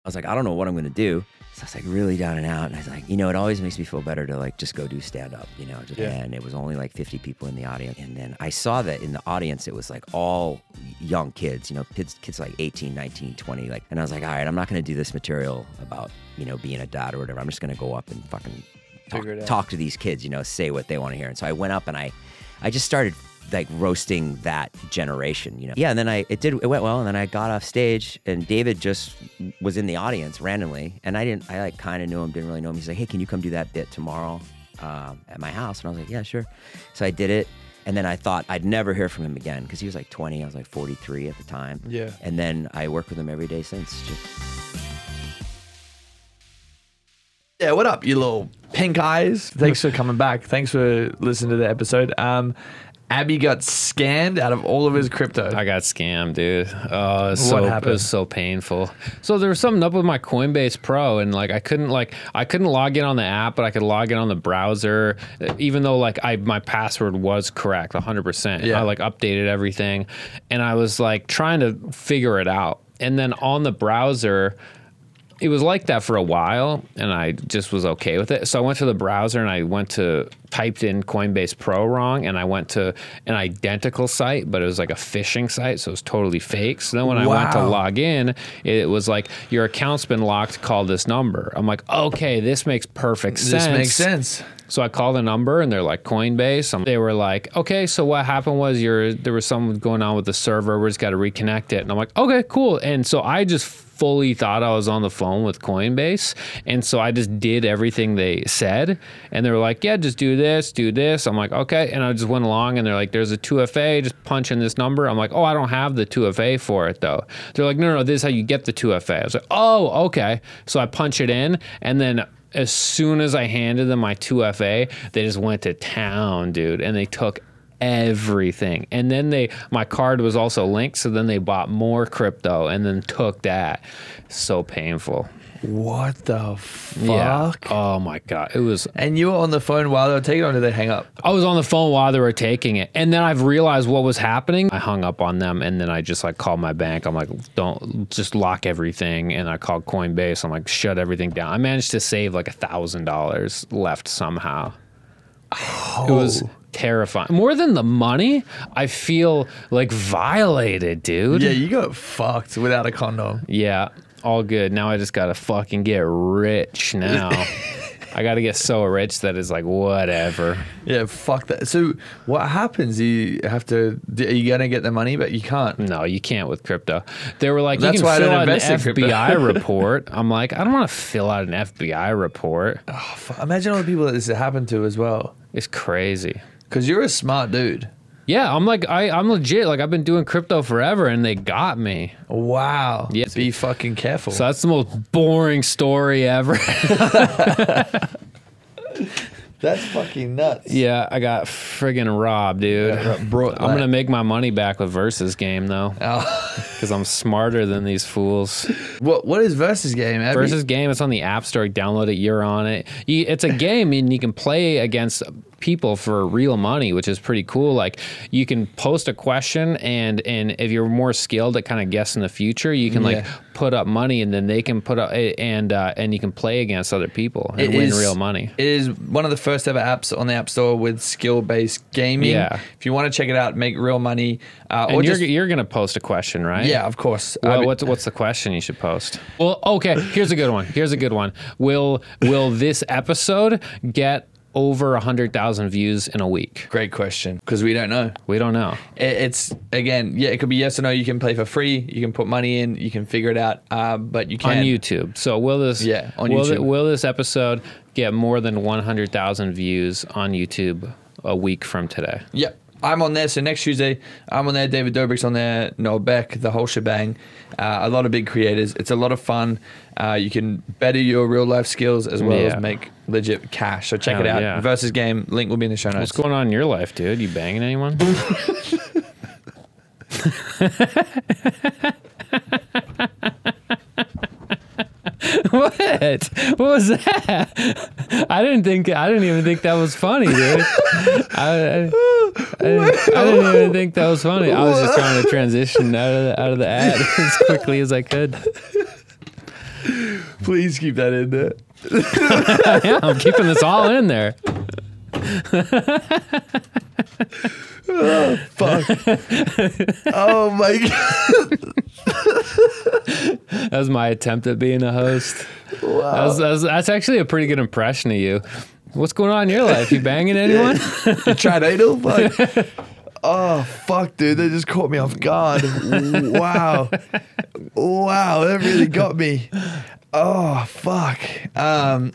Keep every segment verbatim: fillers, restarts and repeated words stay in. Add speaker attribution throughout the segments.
Speaker 1: I was like, I don't know what I'm going to do. So I was like really down and out. And I was like, you know, it always makes me feel better to like just go do stand up, you know. Just,
Speaker 2: yeah.
Speaker 1: And it was only like fifty people in the audience. And then I saw that in the audience, it was like all young kids, you know, kids, kids like eighteen, nineteen, twenty. Like, and I was like, all right, I'm not going to do this material about, you know, being a dad or whatever. I'm just going to go up and fucking talk, talk to these kids, you know, say what they want to hear. And so I went up and I, I just started like roasting that generation, you know. Yeah, and then I it did it went well, and then I got off stage, and David just was in the audience randomly, and I didn't I like kind of knew him, didn't really know him. He's like, hey, can you come do that bit tomorrow um, at my house? And I was like, yeah, sure. So I did it, and then I thought I'd never hear from him again because he was like twenty, I was like forty-three at the time.
Speaker 2: Yeah.
Speaker 1: And then I worked with him every day since. Just
Speaker 2: yeah, what up, you little pink eyes? Thanks for coming back. Thanks for listening to the episode. Um. Abby got scammed out of all of his crypto.
Speaker 3: I got scammed, dude. Oh, it was,
Speaker 2: what
Speaker 3: so,
Speaker 2: happened?
Speaker 3: it was so painful. So there was something up with my Coinbase Pro, and like I couldn't like I couldn't log in on the app, but I could log in on the browser, even though like I my password was correct, one hundred percent.
Speaker 2: Yeah.
Speaker 3: I like updated everything, and I was like trying to figure it out, and then on the browser, it was like that for a while, and I just was okay with it. So I went to the browser and I went to typed in Coinbase Pro wrong, and I went to an identical site, but it was like a phishing site, so it was totally fake. So then when
Speaker 2: wow.
Speaker 3: I went to log in, it was like, your account's been locked, call this number. I'm like, okay, this makes perfect sense.
Speaker 2: This makes sense.
Speaker 3: So I called the number, and they're like, Coinbase. Um, they were like, okay, so what happened was your there was something going on with the server. We just got to reconnect it. And I'm like, okay, cool. And so I just fully thought I was on the phone with Coinbase. And so I just did everything they said. And they were like, yeah, just do this, do this. I'm like, okay. And I just went along, and they're like, there's a two F A, just punch in this number. I'm like, oh, I don't have the two F A for it, though. They're like, no, no, no, this is how you get the two F A. I was like, oh, okay. So I punch it in, and then as soon as I handed them my two F A, they just went to town, dude, and they took everything. And then they, my card was also linked, so then they bought more crypto and then took that. So painful.
Speaker 2: What the fuck?
Speaker 3: Yeah. Oh my God. It was.
Speaker 2: And you were on the phone while they were taking it, or did they hang up?
Speaker 3: I was on the phone while they were taking it. And then I've realized what was happening. I hung up on them, and then I just like called my bank. I'm like, don't just lock everything. And I called Coinbase. I'm like, shut everything down. I managed to save like a thousand dollars left somehow. Oh. It was terrifying. More than the money, I feel like violated, dude.
Speaker 2: Yeah, you got fucked without a condom.
Speaker 3: Yeah. All good. Now I just gotta fucking get rich now. I gotta get so rich that it's like whatever.
Speaker 2: Yeah, fuck that. So what happens? You have to, are you gonna get the money, but you can't?
Speaker 3: No, you can't with crypto. They were like,
Speaker 2: That's
Speaker 3: you
Speaker 2: why I
Speaker 3: can fill
Speaker 2: don't
Speaker 3: out an
Speaker 2: invest in
Speaker 3: F B I
Speaker 2: crypto.
Speaker 3: report. I'm like, I don't want to fill out an F B I report.
Speaker 2: Oh, fuck. Imagine all the people that this happened to as well.
Speaker 3: It's crazy.
Speaker 2: Because you're a smart dude.
Speaker 3: Yeah, I'm like, I, I'm legit. Like, I've been doing crypto forever, and they got me.
Speaker 2: Wow.
Speaker 3: Yeah.
Speaker 2: Be fucking careful.
Speaker 3: So that's the most boring story ever.
Speaker 2: That's fucking nuts.
Speaker 3: Yeah, I got friggin' robbed, dude.
Speaker 2: Yeah, bro,
Speaker 3: I'm gonna make my money back with Versus Game though,
Speaker 2: Oh.
Speaker 3: because I'm smarter than these fools.
Speaker 2: What What is Versus Game? Abby?
Speaker 3: Versus Game, it's on the App Store. Download it. You're on it. You, it's a game, and you can play against people for real money, which is pretty cool. Like, you can post a question, and and if you're more skilled at kind of guessing the future, you can like
Speaker 2: Yeah.
Speaker 3: put up money, and then they can put up and uh, and you can play against other people and
Speaker 2: It
Speaker 3: win
Speaker 2: is-
Speaker 3: real money.
Speaker 2: It is one of the first ever apps on the App Store with skill-based gaming.
Speaker 3: Yeah.
Speaker 2: If you want to check it out, make real money. Uh,
Speaker 3: And
Speaker 2: or
Speaker 3: you're
Speaker 2: just,
Speaker 3: you're gonna post a question, right?
Speaker 2: yeah, of course.
Speaker 3: Well,
Speaker 2: I mean-
Speaker 3: what's what's the question you should post? Well, okay, here's a good one. Here's a good one. Will will this episode get over one hundred thousand views in a week?
Speaker 2: Great question, because we don't know.
Speaker 3: We don't know.
Speaker 2: It- It's, again, yeah, it could be yes or no. You can play for free. You can put money in. You can figure it out. Uh, but you can.
Speaker 3: On YouTube. So will this
Speaker 2: Yeah, on
Speaker 3: will,
Speaker 2: YouTube.
Speaker 3: thi- will this episode get more than one hundred thousand views on YouTube a week from today?
Speaker 2: Yep. I'm on there. So next Tuesday, I'm on there. David Dobrik's on there. Noah Beck, the whole shebang. Uh, a lot of big creators. It's a lot of fun. Uh, you can better your real life skills as well
Speaker 3: Yeah.
Speaker 2: as make legit cash. So check
Speaker 3: Hell
Speaker 2: it out.
Speaker 3: yeah.
Speaker 2: Versus Game. Link will be in the show notes.
Speaker 3: What's going on in your life, dude? You banging anyone? What? What was that? I didn't think. I didn't even think that was funny, dude. I, I, I, didn't, I didn't even think that was funny. I was just trying to transition out of the, out of the ad as quickly as I could.
Speaker 2: Please keep that in there.
Speaker 3: Yeah, I'm keeping this all in there.
Speaker 2: Oh, fuck. Oh, my God.
Speaker 3: That was my attempt at being a host.
Speaker 2: Wow.
Speaker 3: That was, that was, that's actually a pretty good impression of you. What's going on in your life? You banging anyone?
Speaker 2: You tried anal? Fuck. Oh, fuck, dude. They just caught me off guard. Wow. Wow, that really got me. Oh, fuck. Um...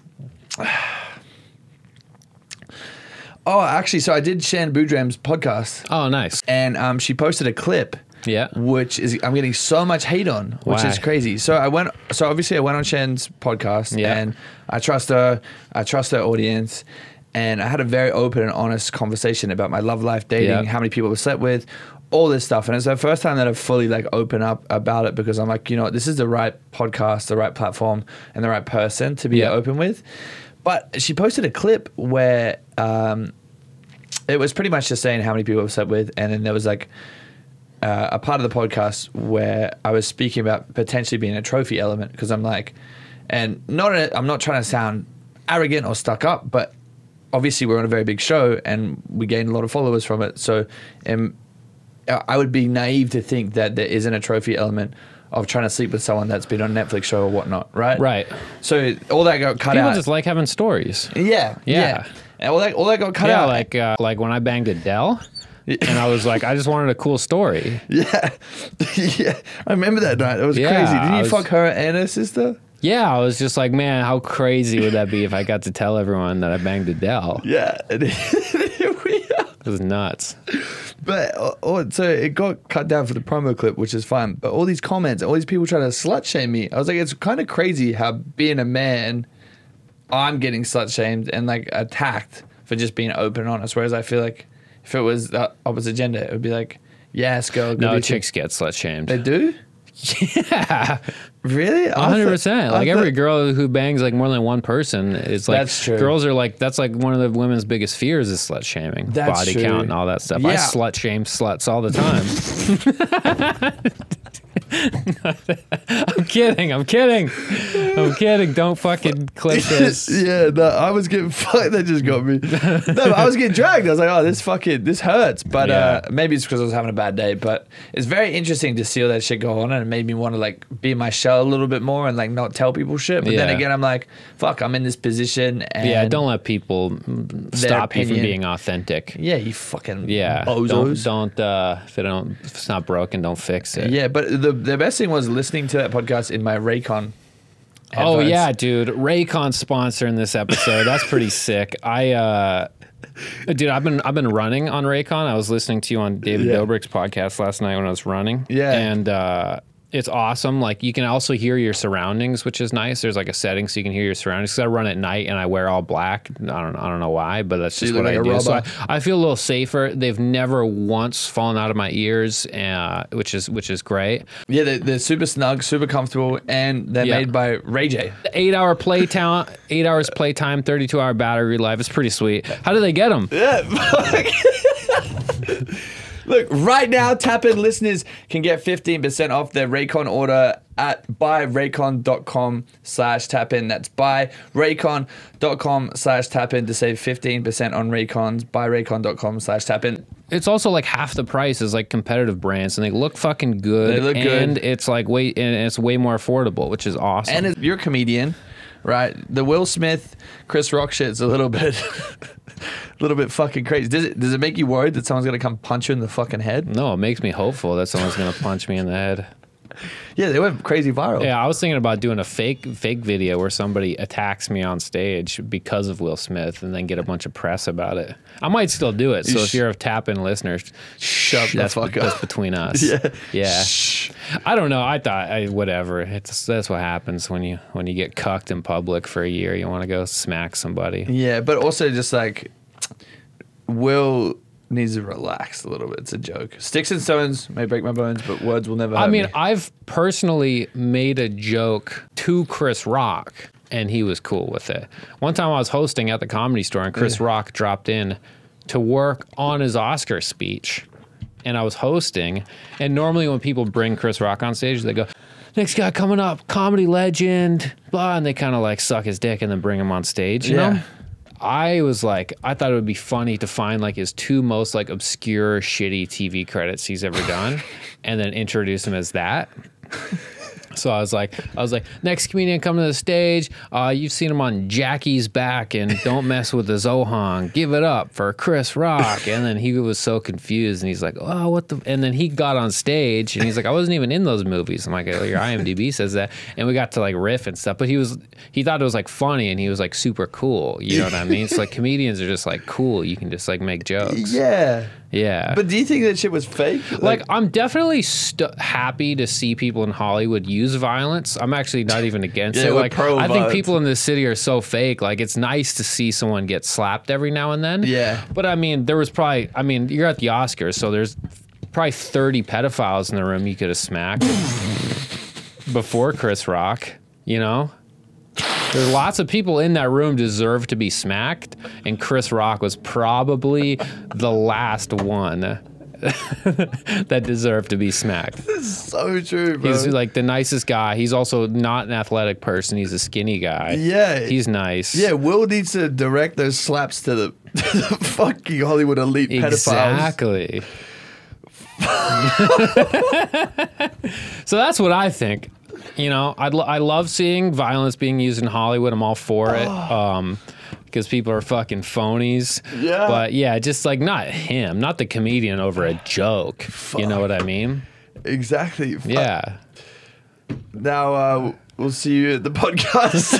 Speaker 2: Oh, actually, so I did Shan Boudram's podcast.
Speaker 3: Oh, nice.
Speaker 2: And um, she posted a clip.
Speaker 3: Yeah.
Speaker 2: Which is, I'm getting so much hate on, which
Speaker 3: Why?
Speaker 2: is crazy. So I went, so obviously I went on Shan's podcast
Speaker 3: Yeah.
Speaker 2: and I trust her, I trust her audience. And I had a very open and honest conversation about my love life, dating,
Speaker 3: Yeah.
Speaker 2: how many people I've slept with, all this stuff. And it's the first time that I've fully like opened up about it because I'm like, you know what, this is the right podcast, the right platform, and the right person to be
Speaker 3: Yeah.
Speaker 2: open with. But she posted a clip where um, it was pretty much just saying how many people I've slept with. And then there was like uh, a part of the podcast where I was speaking about potentially being a trophy element because I'm like, and not in a, I'm not trying to sound arrogant or stuck up, but obviously we're on a very big show and we gain a lot of followers from it. So um, I would be naive to think that there isn't a trophy element of trying to sleep with someone that's been on a Netflix show or whatnot, right?
Speaker 3: Right.
Speaker 2: So all that got cut
Speaker 3: People
Speaker 2: out.
Speaker 3: just like having stories.
Speaker 2: yeah, yeah,
Speaker 3: Yeah.
Speaker 2: And all that, all that got cut
Speaker 3: Yeah,
Speaker 2: out.
Speaker 3: like uh, like when I banged Adele, and I was like, I just wanted a cool story.
Speaker 2: yeah, yeah. I remember that night. It was
Speaker 3: Yeah,
Speaker 2: crazy. Didn't
Speaker 3: I
Speaker 2: you
Speaker 3: was-
Speaker 2: fuck her and her sister?
Speaker 3: Yeah, I was just like, man, how crazy would that be if I got to tell everyone that I banged Adele?
Speaker 2: Yeah. And here we are.
Speaker 3: It was nuts.
Speaker 2: But uh, oh, so it got cut down for the promo clip, which is fine. But all these comments, all these people trying to slut shame me. I was like, it's kind of crazy how being a man, I'm getting slut shamed and like attacked for just being open and honest. Whereas I feel like if it was the opposite gender, it would be like, yes, girl. go
Speaker 3: No,
Speaker 2: do
Speaker 3: chicks get slut shamed.
Speaker 2: They do?
Speaker 3: Yeah,
Speaker 2: Really?
Speaker 3: one hundred percent. Like
Speaker 2: I
Speaker 3: every
Speaker 2: thought-
Speaker 3: girl who bangs like more than one person, it's like
Speaker 2: That's true.
Speaker 3: girls are like that's like one of the women's biggest fears is slut shaming,
Speaker 2: That's
Speaker 3: body
Speaker 2: true.
Speaker 3: count and all that stuff. I
Speaker 2: Yeah.
Speaker 3: slut shame sluts all the time. I'm kidding. I'm kidding. I'm kidding. Don't fucking clip this.
Speaker 2: Yeah, no, I was getting fucked. That just got me. No, but I was getting dragged. I was like, oh, this fucking, this hurts. But uh,
Speaker 3: Yeah.
Speaker 2: maybe it's because I was having a bad day. But it's very interesting to see all that shit go on, and it made me want to like be in my shell a little bit more and like not tell people shit. But then
Speaker 3: Yeah.
Speaker 2: again, I'm like, fuck, I'm in this position. And
Speaker 3: Yeah, don't let people mm, stop you from
Speaker 2: opinion.
Speaker 3: being authentic.
Speaker 2: Yeah, you fucking
Speaker 3: Yeah,
Speaker 2: bozos.
Speaker 3: don't don't uh, if it don't if it's not broken, don't fix it.
Speaker 2: Yeah, but the the best thing was listening to that podcast in my Raycon.
Speaker 3: Oh
Speaker 2: headphones.
Speaker 3: yeah, dude. Raycon sponsoring this episode. That's pretty sick. I uh dude, I've been I've been running on Raycon. I was listening to you on David
Speaker 2: Yeah.
Speaker 3: Dobrik's podcast last night when I was running.
Speaker 2: Yeah.
Speaker 3: And uh it's awesome. Like you can also hear your surroundings, which is nice. There's like a setting so you can hear your surroundings. Because I run at night and I wear all black. I don't I don't know why, but that's
Speaker 2: you
Speaker 3: just
Speaker 2: look
Speaker 3: what I
Speaker 2: like a
Speaker 3: do. So I,
Speaker 2: robber.
Speaker 3: I feel a little safer. They've never once fallen out of my ears, uh, which is which is great.
Speaker 2: Yeah, they're, they're super snug, super comfortable, and they're
Speaker 3: Yeah.
Speaker 2: made by Ray J.
Speaker 3: Eight hour play time, eight hours play time, thirty-two hour battery life. It's pretty sweet. How do they get them?
Speaker 2: Yeah, fuck. Look, right now, Tap In listeners can get fifteen percent off their Raycon order at buyraycon.com slash tap in. That's buyraycon.com slash tap in to save fifteen percent on Raycons. Buyraycon.com slash tap in.
Speaker 3: It's also like half the price as like competitive brands, and they look fucking good.
Speaker 2: They look good.
Speaker 3: and it's like way and it's way more affordable, which is awesome.
Speaker 2: And if you're a comedian, right? The Will Smith, Chris Rock shit's a little bit, a little bit fucking crazy. Does it? Does it make you worried that someone's gonna come punch you in the fucking head?
Speaker 3: no, it makes me hopeful that someone's gonna punch me in the head.
Speaker 2: Yeah, they went crazy viral.
Speaker 3: Yeah, I was thinking about doing a fake fake video where somebody attacks me on stage because of Will Smith, and then get a bunch of press about it. I might still do it. So
Speaker 2: You
Speaker 3: if
Speaker 2: sh-
Speaker 3: you're a Tap In listener,
Speaker 2: Shut the
Speaker 3: that's,
Speaker 2: fuck
Speaker 3: that's
Speaker 2: up.
Speaker 3: between us.
Speaker 2: Yeah.
Speaker 3: yeah.
Speaker 2: Shh.
Speaker 3: I don't know. I thought I, whatever. It's that's what happens when you when you get cucked in public for a year. You want to go smack somebody.
Speaker 2: Yeah, but also just like Will needs to relax a little bit. It's a joke. Sticks and stones may break my bones, but words will never hurt
Speaker 3: I mean,
Speaker 2: me.
Speaker 3: I've personally made a joke to Chris Rock, and he was cool with it. One time I was hosting at the Comedy Store, and Chris Rock dropped in to work on his Oscar speech. And I was hosting, and normally when people bring Chris Rock on stage, they go, next guy coming up, comedy legend, blah, and they kind of like suck his dick and then bring him on stage, you
Speaker 2: Yeah.
Speaker 3: know? I was like, I thought it would be funny to find like his two most like obscure, shitty T V credits he's ever done, and then introduce him as that. So I was like, I was like, next comedian coming to the stage. Uh, you've seen him on Jackie's Back and Don't Mess with the Zohan. Give it up for Chris Rock. And then he was so confused, and he's like, oh, what the? And then he got on stage, and he's like, I wasn't even in those movies. I'm like, oh, your IMDb says that. And we got to like riff and stuff, but he was, he thought it was like funny, and he was like super cool. You know what I mean? It's like comedians are just like cool. You can just like make jokes.
Speaker 2: Yeah.
Speaker 3: Yeah.
Speaker 2: But do you think that shit was fake?
Speaker 3: Like, I'm definitely st- happy to see people in Hollywood use violence. I'm actually not even against
Speaker 2: Yeah,
Speaker 3: it.
Speaker 2: we're
Speaker 3: Like,
Speaker 2: pro
Speaker 3: I think
Speaker 2: violence.
Speaker 3: people in this city are so fake. Like, it's nice to see someone get slapped every now and then.
Speaker 2: Yeah.
Speaker 3: But I mean, there was probably, I mean, you're at the Oscars, so there's probably thirty pedophiles in the room you could have smacked before Chris Rock, you know? There's lots of people in that room deserve to be smacked, and Chris Rock was probably the last one that deserved to be smacked.
Speaker 2: so true, bro.
Speaker 3: He's like the nicest guy. He's also not an athletic person. He's a skinny guy.
Speaker 2: Yeah.
Speaker 3: He's nice.
Speaker 2: Yeah, Will needs to direct those slaps to the, to the fucking Hollywood elite pedophiles.
Speaker 3: Exactly. So that's what I think. You know, I I love seeing violence being used in Hollywood. I'm all for it. Um, because people are fucking phonies.
Speaker 2: Yeah.
Speaker 3: But yeah, just like not him, not the comedian over a joke.
Speaker 2: Fuck.
Speaker 3: You know what I mean?
Speaker 2: Exactly. Fuck.
Speaker 3: Yeah.
Speaker 2: Now uh, we'll see you at the podcast.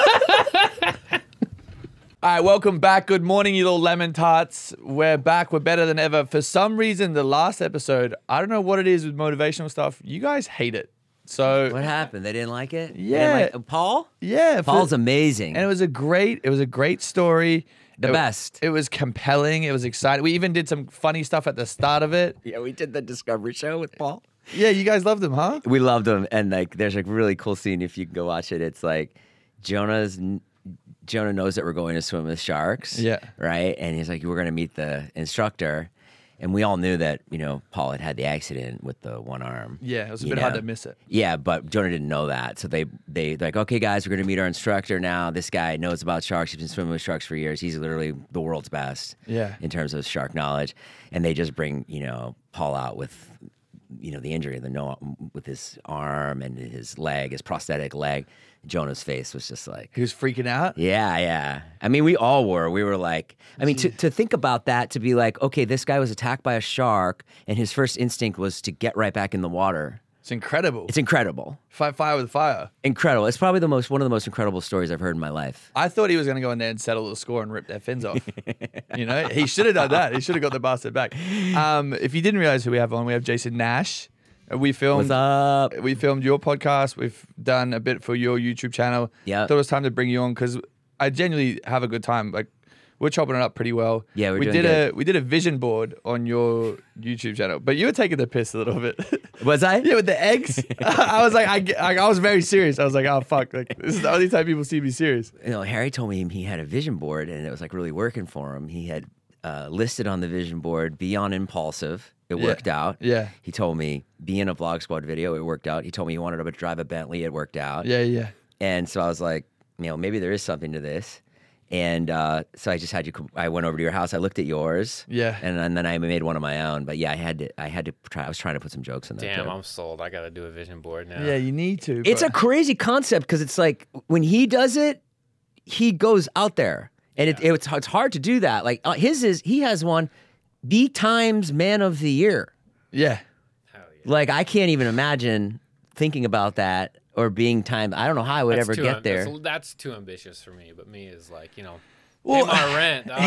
Speaker 2: All right, welcome back. Good morning, you little lemon tarts. We're back. We're better than ever. For some reason, the last episode, I don't know what it is with motivational stuff. You guys hate it. So
Speaker 1: What happened? They didn't like it? They didn't
Speaker 2: Yeah.
Speaker 1: like- uh, Paul?
Speaker 2: yeah, for-
Speaker 1: Paul's amazing.
Speaker 2: and it was a great. It was a great story.
Speaker 1: The
Speaker 2: It-
Speaker 1: best.
Speaker 2: It was compelling. It was exciting. We even did some funny stuff at the start of it.
Speaker 1: Yeah, we did the Discovery Show with Paul.
Speaker 2: Yeah, you guys loved them, huh?
Speaker 1: We loved him, and like, there's a really cool scene if you can go watch it. It's like Jonah's Jonah knows that we're going to swim with sharks.
Speaker 2: Yeah.
Speaker 1: Right, and he's like, we're going to meet the instructor, and we all knew that you know Paul had had the accident with the one arm.
Speaker 2: Yeah, it was a
Speaker 1: you
Speaker 2: bit hard
Speaker 1: know?
Speaker 2: to miss it.
Speaker 1: Yeah, but Jonah didn't know that, so they they like, okay, guys, we're going to meet our instructor now. This guy knows about sharks. He's been swimming with sharks for years. He's literally the world's best.
Speaker 2: Yeah.
Speaker 1: in terms of shark knowledge, and they just bring you know Paul out with. You know, the injury, the no, with his arm and his leg, his prosthetic leg. Jonah's face was just like,
Speaker 2: He was freaking out.
Speaker 1: yeah, yeah. I mean, we all were. We were like, I mean, to, to think about that, to be like, okay, this guy was attacked by a shark, and his first instinct was to get right back in the water.
Speaker 2: It's incredible.
Speaker 1: It's incredible.
Speaker 2: Fight fire with fire.
Speaker 1: Incredible. It's probably the most one of the most incredible stories I've heard in my life.
Speaker 2: I thought he was going to go in there and settle the score and rip their fins off. You know, he should have done that. He should have got the bastard back. Um, if you didn't realize who we have on, we have Jason Nash. Uh, We filmed.
Speaker 1: What's up?
Speaker 2: We filmed your podcast. We've done a bit for your YouTube channel.
Speaker 1: Yeah.
Speaker 2: Thought it was time to bring you on because I genuinely have a good time. Like we're chopping it up pretty well.
Speaker 1: Yeah, we're
Speaker 2: we
Speaker 1: doing
Speaker 2: did
Speaker 1: good.
Speaker 2: a we did a vision board on your YouTube channel, but you were taking the piss a little bit.
Speaker 1: Was I?
Speaker 2: Yeah, with the eggs. I was like, I, I, I was very serious. I was like, oh fuck, like this is the only time people see me serious.
Speaker 1: You know, Harry told me he had a vision board, and it was like really working for him. He had uh, listed on the vision board, be on impulsive. It
Speaker 2: Yeah.
Speaker 1: worked out.
Speaker 2: Yeah.
Speaker 1: He told me be in a Vlog Squad video. It worked out. He told me he wanted to drive a Bentley. It worked out.
Speaker 2: Yeah, yeah.
Speaker 1: And so I was like, you know, maybe there is something to this. And uh, so I just had you. co- I went over to your house. I looked at yours.
Speaker 2: Yeah.
Speaker 1: And, and then I made one of my own. But yeah, I had to. I had to try. I was trying to put some jokes in there.
Speaker 3: Damn,
Speaker 1: too.
Speaker 3: I'm sold. I got to do a vision board now.
Speaker 2: Yeah, you need to.
Speaker 1: It's a
Speaker 2: but-
Speaker 1: crazy concept because it's like when he does it, he goes out there, and it, it's it's hard to do that. Like uh, his is he has one, the Times Man of the Year.
Speaker 2: yeah.
Speaker 3: Hell yeah.
Speaker 1: Like I can't even imagine thinking about that or being timed. I don't know how I would
Speaker 3: That's
Speaker 1: ever
Speaker 3: too
Speaker 1: get
Speaker 3: am-
Speaker 1: there.
Speaker 3: That's, that's too ambitious for me, but me is like, you know,
Speaker 2: Well,
Speaker 3: pay my rent. dog.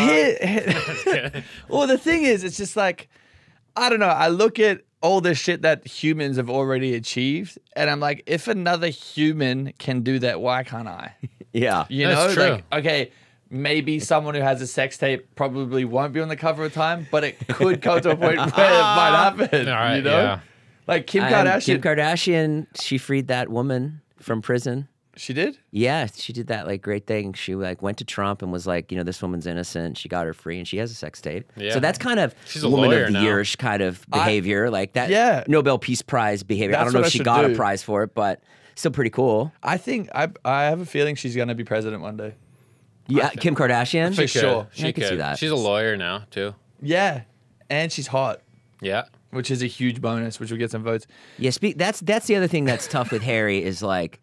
Speaker 2: Here- well, the thing is, it's just like, I don't know. I look at all the shit that humans have already achieved, and I'm like, if another human can do that, why can't I?
Speaker 1: Yeah.
Speaker 2: You
Speaker 3: That's
Speaker 2: know,
Speaker 3: true.
Speaker 2: like, okay, maybe someone who has a sex tape probably won't be on the cover of Time, but it could come to a point where it might happen.
Speaker 3: All right,
Speaker 2: you know,
Speaker 3: yeah.
Speaker 2: like Kim
Speaker 1: Um,
Speaker 2: Kardashian.
Speaker 1: Kim Kardashian, she freed that woman from prison.
Speaker 2: She did?
Speaker 1: Yeah, she did that like great thing. She like went to Trump and was like, you know, this woman's innocent. She got her free, and she has a sex tape.
Speaker 3: Yeah.
Speaker 1: So that's kind of
Speaker 3: She's a
Speaker 1: woman
Speaker 3: lawyer
Speaker 1: of the
Speaker 3: now.
Speaker 1: year kind of behavior, like that.
Speaker 2: Yeah.
Speaker 1: Nobel Peace Prize behavior. I
Speaker 2: That's
Speaker 1: don't know
Speaker 2: what
Speaker 1: if
Speaker 2: I
Speaker 1: she
Speaker 2: should
Speaker 1: got
Speaker 2: do.
Speaker 1: a prize for it, but still pretty cool.
Speaker 2: I think I I have a feeling she's gonna be president one day.
Speaker 1: Yeah, Kim Kardashian.
Speaker 2: For
Speaker 3: She could.
Speaker 2: sure.
Speaker 3: She
Speaker 1: I can
Speaker 3: could.
Speaker 1: see that.
Speaker 3: She's a lawyer now too.
Speaker 2: Yeah, and she's hot,
Speaker 3: Yeah.
Speaker 2: which is a huge bonus, which will get some votes.
Speaker 1: Yeah, speak. That's that's the other thing that's tough with Harry is like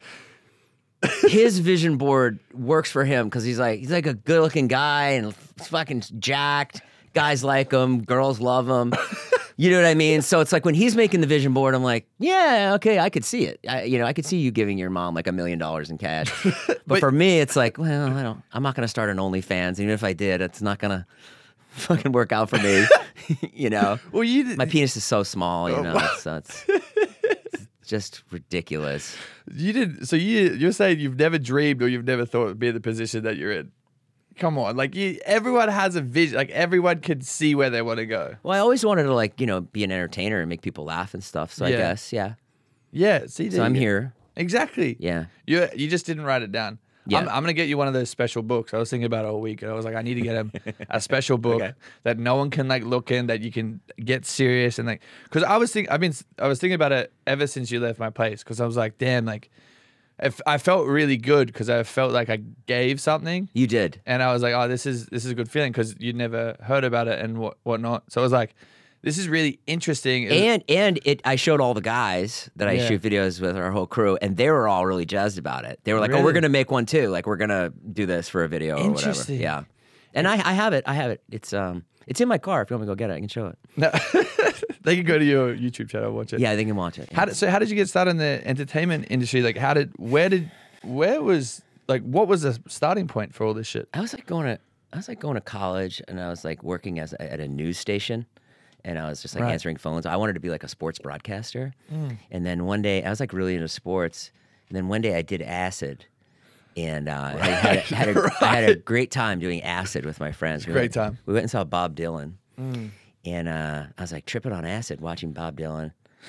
Speaker 1: his vision board works for him because he's like he's like a good looking guy and he's fucking jacked. Guys like him, girls love him. You know what I mean? So it's like when he's making the vision board, I'm like, yeah, okay, I could see it. I, you know, I could see you giving your mom like a million dollars in cash. But,
Speaker 2: But-
Speaker 1: for me, it's like, well, I don't. I'm not gonna start an OnlyFans. Even if I did, it's not gonna fucking work out for me. You know,
Speaker 2: Well, you did,
Speaker 1: my penis is so small. You
Speaker 2: Oh,
Speaker 1: know,
Speaker 2: wow.
Speaker 1: so it's, it's just ridiculous.
Speaker 2: you did. So you you're saying you've never dreamed or you've never thought it'd be the position that you're in. Come on, like you, everyone has a vision. Like everyone can see where they want to go.
Speaker 1: Well, I always wanted to like, you know, be an entertainer and make people laugh and stuff. So I
Speaker 2: Yeah.
Speaker 1: guess, yeah.
Speaker 2: Yeah. See,
Speaker 1: So
Speaker 2: there
Speaker 1: I'm
Speaker 2: you go.
Speaker 1: here.
Speaker 2: Exactly.
Speaker 1: Yeah.
Speaker 2: You you just didn't write it down.
Speaker 1: Yeah.
Speaker 2: I'm, I'm gonna get you one of those special books. I was thinking about it all week, and I was like, I need to get him a special book
Speaker 1: Okay.
Speaker 2: that no one can like look in, that you can get serious and like. Because I was thinking, I've been, I was thinking about it ever since you left my place. Because I was like, damn, like, if I felt really good because I felt like I gave something,
Speaker 1: You did.
Speaker 2: and I was like, oh, this is this is a good feeling because you'd never heard about it and what whatnot. So I was like, this is really interesting. It was-
Speaker 1: And and it I showed all the guys that I
Speaker 2: Yeah.
Speaker 1: shoot videos with, our whole crew, and they were all really jazzed about it. They were like, "Oh,
Speaker 2: Really?
Speaker 1: we're gonna make one too. Like, we're gonna do this for a video or whatever."
Speaker 2: Interesting.
Speaker 1: Yeah. And I, I have it. I have it. It's um, it's in my car. If you want me to go get it, I can show it.
Speaker 2: No. They can go to your YouTube channel and watch it.
Speaker 1: Yeah, they can watch it.
Speaker 2: How did, so how did you get started in the entertainment industry? Like how did where did where was like what was the starting point for all this shit?
Speaker 1: I was like going to I was like going to college, and I was like working as a, at a news station, and I was just like
Speaker 2: Right.
Speaker 1: answering phones. I wanted to be like a sports broadcaster, and then one day I was like really into sports, and then one day I did acid, and uh, I had, had, a, I had a great time doing acid with my friends. We
Speaker 2: great
Speaker 1: went-
Speaker 2: time.
Speaker 1: We went and saw Bob Dylan, and uh, I was like tripping on acid watching Bob Dylan.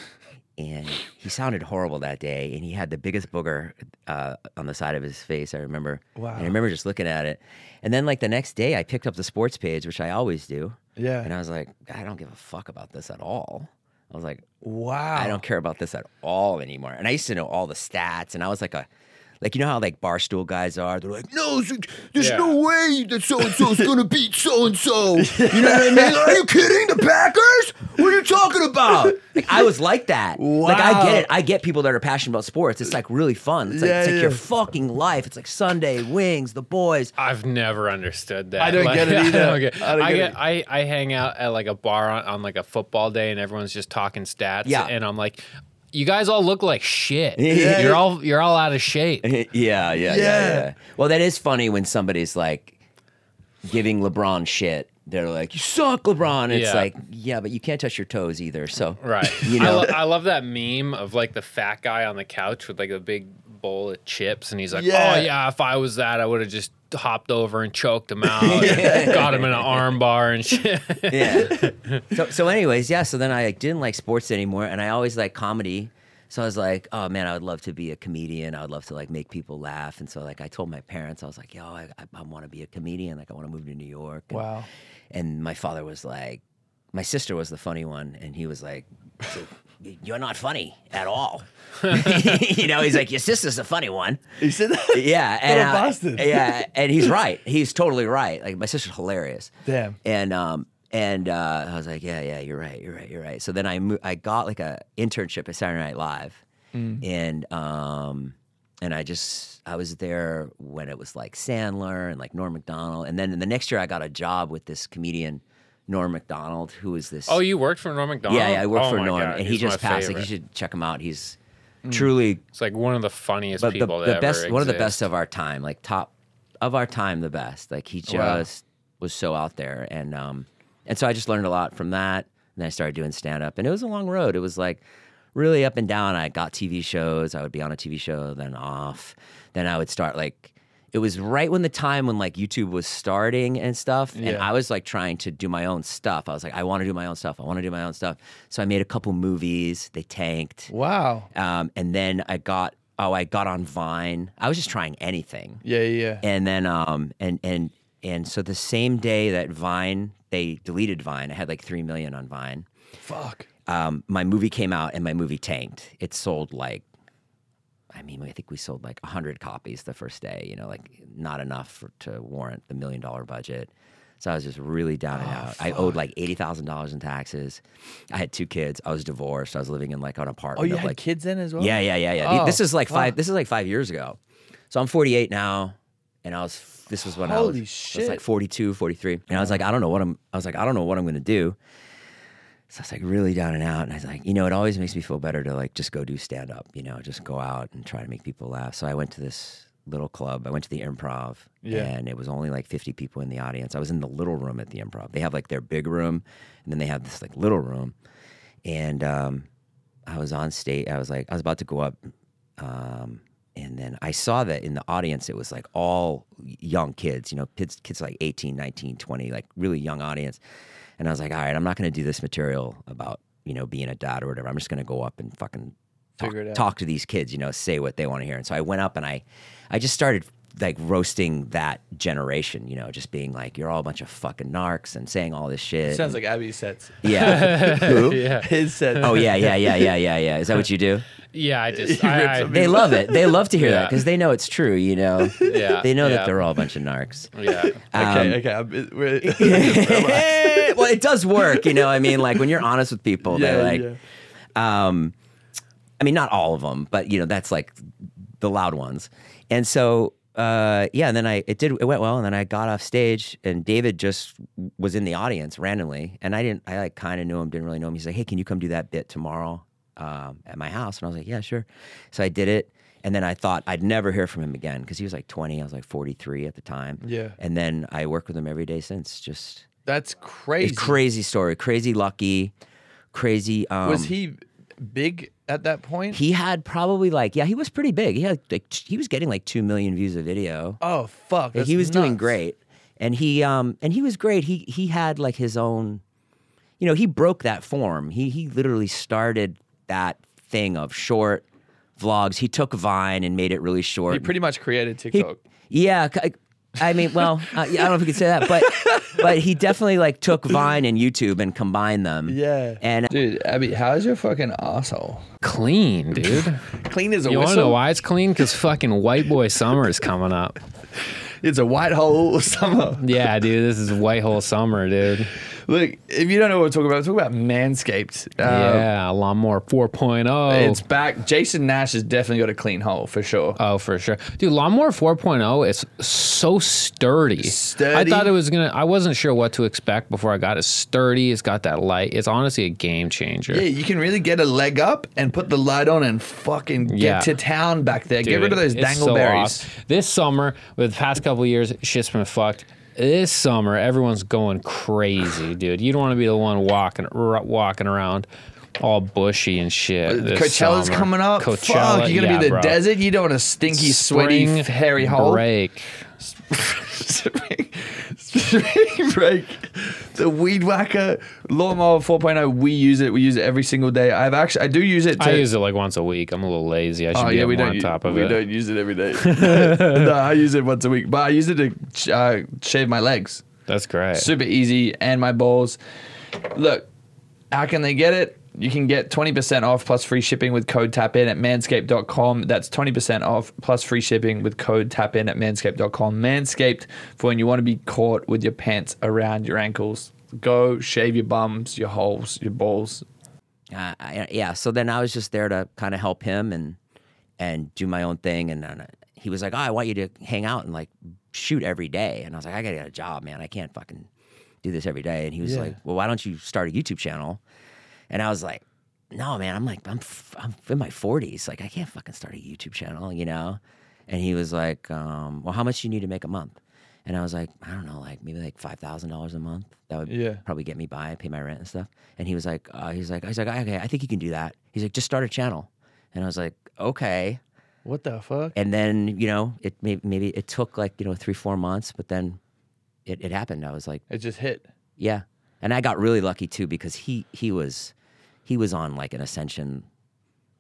Speaker 1: And he sounded horrible that day, and he had the biggest booger uh, on the side of his face. I remember.
Speaker 2: Wow.
Speaker 1: And I remember just looking at it, and then like the next day, I picked up the sports page, which I always do.
Speaker 2: Yeah.
Speaker 1: And I was like, I don't give a fuck about this at all. I was like,
Speaker 2: Wow.
Speaker 1: I don't care about this at all anymore. And I used to know all the stats, and I was like a. Like, you know how, like, Barstool guys are? They're like, no, there's
Speaker 3: Yeah.
Speaker 1: no way that so-and-so's going to beat so-and-so. You know what I mean? Are you kidding? The Packers? What are you talking about? Like, I was like that. Like, I get
Speaker 2: Wow.
Speaker 1: it. I get people that are passionate about sports. It's, like, really fun. It's like,
Speaker 2: Yeah,
Speaker 1: it's like
Speaker 2: yeah.
Speaker 1: your fucking life. It's like Sunday, wings, the boys.
Speaker 3: I've never understood that.
Speaker 2: I don't get it either.
Speaker 3: I, don't get,
Speaker 2: I don't
Speaker 3: I,
Speaker 2: get
Speaker 3: get,
Speaker 2: it.
Speaker 3: I, I hang out at like a bar on, on like a football day, and everyone's just talking stats.
Speaker 1: Yeah.
Speaker 3: And I'm like, you guys all look like shit.
Speaker 1: Yeah.
Speaker 3: You're all you're all out of shape.
Speaker 1: yeah, yeah, yeah,
Speaker 2: Yeah.
Speaker 1: yeah. Well, that is funny when somebody's, like, giving LeBron shit. They're like, you suck, LeBron. It's
Speaker 3: Yeah.
Speaker 1: like, yeah, but you can't touch your toes either. So,
Speaker 3: Right.
Speaker 1: You
Speaker 3: I,
Speaker 1: know?
Speaker 3: lo- I love that meme of like the fat guy on the couch with like a big bowl of chips, and he's like,
Speaker 2: Yeah.
Speaker 3: "Oh yeah, if I was that, I would have just hopped over and choked him out, and got him in an arm bar and shit."
Speaker 1: yeah. So, so anyways, yeah. So then I like, didn't like sports anymore, and I always liked comedy. So I was like, oh man, I would love to be a comedian. I would love to like make people laugh. And so like I told my parents, I was like, yo, I, I, I want to be a comedian. Like I want to move to New York. And,
Speaker 2: Wow.
Speaker 1: And my father was like, my sister was the funny one, and he was like, so, you're not funny at all. You know, he's like, your sister's the funny one.
Speaker 2: You said that?
Speaker 1: Yeah, and
Speaker 2: What a
Speaker 1: uh,
Speaker 2: bastard.
Speaker 1: yeah, and he's right. He's totally right. Like my sister's hilarious.
Speaker 2: Damn.
Speaker 1: And um and uh, I was like, yeah, yeah, you're right, you're right, you're right. So then I mo- I got like a internship at Saturday Night Live, and um and I just I was there when it was like Sandler and like Norm Macdonald, and then in the next year I got a job with this comedian Norm Macdonald, who is this.
Speaker 3: Oh, you worked for Norm Macdonald?
Speaker 1: yeah, yeah, I worked
Speaker 3: Oh
Speaker 1: for
Speaker 3: my
Speaker 1: Norm,
Speaker 3: God,
Speaker 1: and he
Speaker 3: he's
Speaker 1: just
Speaker 3: my
Speaker 1: passed. Like you
Speaker 3: favorite.
Speaker 1: should check him out. He's truly
Speaker 3: It's like one of the funniest
Speaker 1: but the,
Speaker 3: people
Speaker 1: the
Speaker 3: that
Speaker 1: best,
Speaker 3: ever
Speaker 1: one of the
Speaker 3: exist.
Speaker 1: best of our time, like top of our time, the best. Like he just
Speaker 2: Wow.
Speaker 1: was so out there, and um, and so I just learned a lot from that. And then I started doing stand up, and it was a long road. It was like really up and down. I got T V shows. I would be on a T V show, then off. Then I would start like. It was right when the time when like YouTube was starting and stuff, and
Speaker 2: Yeah.
Speaker 1: I was like trying to do my own stuff. I was like, I want to do my own stuff. I want to do my own stuff. So I made a couple movies. They tanked.
Speaker 2: Wow.
Speaker 1: Um, and then I got oh, I got on Vine. I was just trying anything.
Speaker 2: Yeah, yeah.
Speaker 1: And then, um, and and and so the same day that Vine, they deleted Vine. I had like three million on Vine.
Speaker 2: Fuck.
Speaker 1: Um, my movie came out and my movie tanked. It sold like, I mean, I think we sold like a hundred copies the first day. You know, like not enough for, to warrant the million dollar budget. So I was just really down and
Speaker 2: Oh,
Speaker 1: out. I owed like eighty thousand dollars in taxes. I had two kids. I was divorced. I was living in like an apartment.
Speaker 2: Oh, you
Speaker 1: of,
Speaker 2: had
Speaker 1: like,
Speaker 2: kids then as well?
Speaker 1: Yeah, yeah, yeah, yeah.
Speaker 2: Oh,
Speaker 1: this is like five.
Speaker 2: fuck.
Speaker 1: This is like five years ago. So I'm forty-eight now, and I was. This was when I
Speaker 2: Holy
Speaker 1: was.
Speaker 2: shit.
Speaker 1: I was like forty-two, forty-three, and I was like, I don't know what I'm. I was like, I don't know what I'm going to do. So I was like really down and out, and I was like, you know, it always makes me feel better to like just go do stand up. You know, just go out and try to make people laugh. So I went to this little club. I went to the Improv,
Speaker 2: Yeah.
Speaker 1: and it was only like fifty people in the audience. I was in the little room at the Improv. They have like their big room, and then they have this like little room. And um, I was on stage. I was like, I was about to go up, um, and then I saw that in the audience it was like all young kids. You know, kids, kids like eighteen, nineteen, twenty, like really young audience. And I was like, all right, I'm not going to do this material about you know being a dad or whatever. I'm just going to go up and fucking talk,
Speaker 2: Figure it out.
Speaker 1: talk to these kids, you know, say what they want to hear. And so I went up and I, I just started like roasting that generation, you know, just being like, you're all a bunch of fucking narcs and saying all this shit.
Speaker 2: Sounds like Abby's sets.
Speaker 1: Yeah. Who?
Speaker 3: Yeah.
Speaker 2: His sets.
Speaker 1: Oh yeah, yeah, yeah, yeah, yeah, yeah. Is that what you do?
Speaker 3: Yeah, I just
Speaker 2: You
Speaker 3: I,
Speaker 2: ripped
Speaker 3: I,
Speaker 2: some
Speaker 1: They love it. They love to hear that
Speaker 3: Yeah.
Speaker 1: because they know it's true, you know.
Speaker 3: Yeah,
Speaker 1: They know
Speaker 3: yeah.
Speaker 1: that they're all a bunch of narcs.
Speaker 3: yeah.
Speaker 1: Um,
Speaker 2: Okay, okay. I'm, it- we're-
Speaker 1: well, it does work, you know. I mean, like when you're honest with people,
Speaker 2: yeah,
Speaker 1: they're like,
Speaker 2: yeah.
Speaker 1: um, I mean, not all of them, but you know, that's like the loud ones. And so, uh, yeah, and then I, it did, it went well. And then I got off stage and David just was in the audience randomly. And I didn't, I like kind of knew him, didn't really know him. He's like, hey, can you come do that bit tomorrow um, at my house? And I was like, yeah, sure. So I did it. And then I thought I'd never hear from him again because he was like twenty. I was like forty-three at the time.
Speaker 2: Yeah.
Speaker 1: And then I worked with him every day since. Just
Speaker 2: That's crazy.
Speaker 1: it's crazy story, crazy lucky, crazy. Um,
Speaker 2: Was he big at that point?
Speaker 1: He had probably like, yeah, he was pretty big. He had like, t- he was getting like two million views a video.
Speaker 2: oh fuck!
Speaker 1: Yeah,
Speaker 2: That's
Speaker 1: he was doing
Speaker 2: nuts.
Speaker 1: great, and he um and he was great. He he had like his own, you know, he broke that form. He he literally started that thing of short vlogs. He took Vine and made it really short.
Speaker 2: He pretty much created
Speaker 1: He-
Speaker 2: TikTok.
Speaker 1: yeah, I, I mean, well, uh, I don't know if you could say that, but but he definitely like took Vine and YouTube and combined them.
Speaker 2: yeah.
Speaker 1: And
Speaker 2: Dude, Abby, how's your fucking asshole?
Speaker 3: Clean, dude.
Speaker 2: Clean as a
Speaker 3: You want to
Speaker 2: whistle.
Speaker 3: know why it's clean? Because fucking white boy summer is coming up.
Speaker 2: It's a white hole summer.
Speaker 3: Yeah, dude, this is white hole summer, dude.
Speaker 2: Look, if you don't know what we're talking about, we're talking about Manscaped. Uh,
Speaker 3: yeah, Lawnmower four point oh.
Speaker 2: It's back. Jason Nash has definitely got a clean hole for sure.
Speaker 3: Oh, for sure. Dude, Lawnmower four point oh is so sturdy.
Speaker 2: Sturdy?
Speaker 3: I thought it was going to, I wasn't sure what to expect before I got it. Sturdy, it's got that light. It's honestly a game changer.
Speaker 2: Yeah, you can really get a leg up and put the light on and fucking get
Speaker 3: Yeah.
Speaker 2: to town back there. get
Speaker 3: Dude,
Speaker 2: rid of those
Speaker 3: it's so
Speaker 2: dangleberries.
Speaker 3: awesome. This summer, with the past couple of years, shit's been fucked. This summer, everyone's going crazy, dude. You don't want to be the one walking r- walking around all bushy and shit. this
Speaker 2: Coachella's
Speaker 3: summer.
Speaker 2: coming up.
Speaker 3: Coachella,
Speaker 2: Fuck, you're gonna
Speaker 3: yeah,
Speaker 2: be the
Speaker 3: bro.
Speaker 2: desert. You don't want a stinky, sweaty,
Speaker 3: Spring
Speaker 2: hairy hole.
Speaker 3: break.
Speaker 2: Spring spring break. The Weed Whacker Lawnmower four point oh. We use it. We use it every single day. I've actually, I do use it. To,
Speaker 3: I use it like once a week. I'm a little lazy. I should
Speaker 2: Oh
Speaker 3: be
Speaker 2: yeah, we
Speaker 3: more
Speaker 2: don't.
Speaker 3: on
Speaker 2: u-
Speaker 3: top of
Speaker 2: we
Speaker 3: it.
Speaker 2: don't use it every day. No, I use it once a week, but I use it to uh, shave my legs.
Speaker 3: That's great.
Speaker 2: Super easy, and my balls. Look, how can they get it? You can get twenty percent off plus free shipping with code TAPIN at manscaped dot com. That's twenty percent off plus free shipping with code TAPIN at manscaped dot com. Manscaped for when you want to be caught with your pants around your ankles. Go shave your bums, your holes, your balls.
Speaker 1: Uh, I, yeah, so then I was just there to kind of help him and and do my own thing. And then he was like, "Oh, I want you to hang out and like shoot every day." And I was like, "I gotta get a job, man. I can't fucking do this every day." And he was
Speaker 2: Yeah.
Speaker 1: like, "Well, why don't you start a YouTube channel?" And I was like, "No, man. I'm like, I'm f- I'm in my forties. Like, I can't fucking start a YouTube channel, you know." And he was like, um, "Well, how much do you need to make a month?" And I was like, "I don't know, like maybe like five thousand dollars a month. That would
Speaker 2: Yeah.
Speaker 1: probably get me by, pay my rent and stuff." And he was like, uh, "He's like, he's like, okay, I think you can do that." He's like, "Just start a channel." And I was like, "Okay."
Speaker 2: What the fuck?
Speaker 1: And then you know, it maybe maybe it took like you know three four months, but then it it happened. I was like,
Speaker 2: It just hit.
Speaker 1: yeah, and I got really lucky too because he he was he was on like an ascension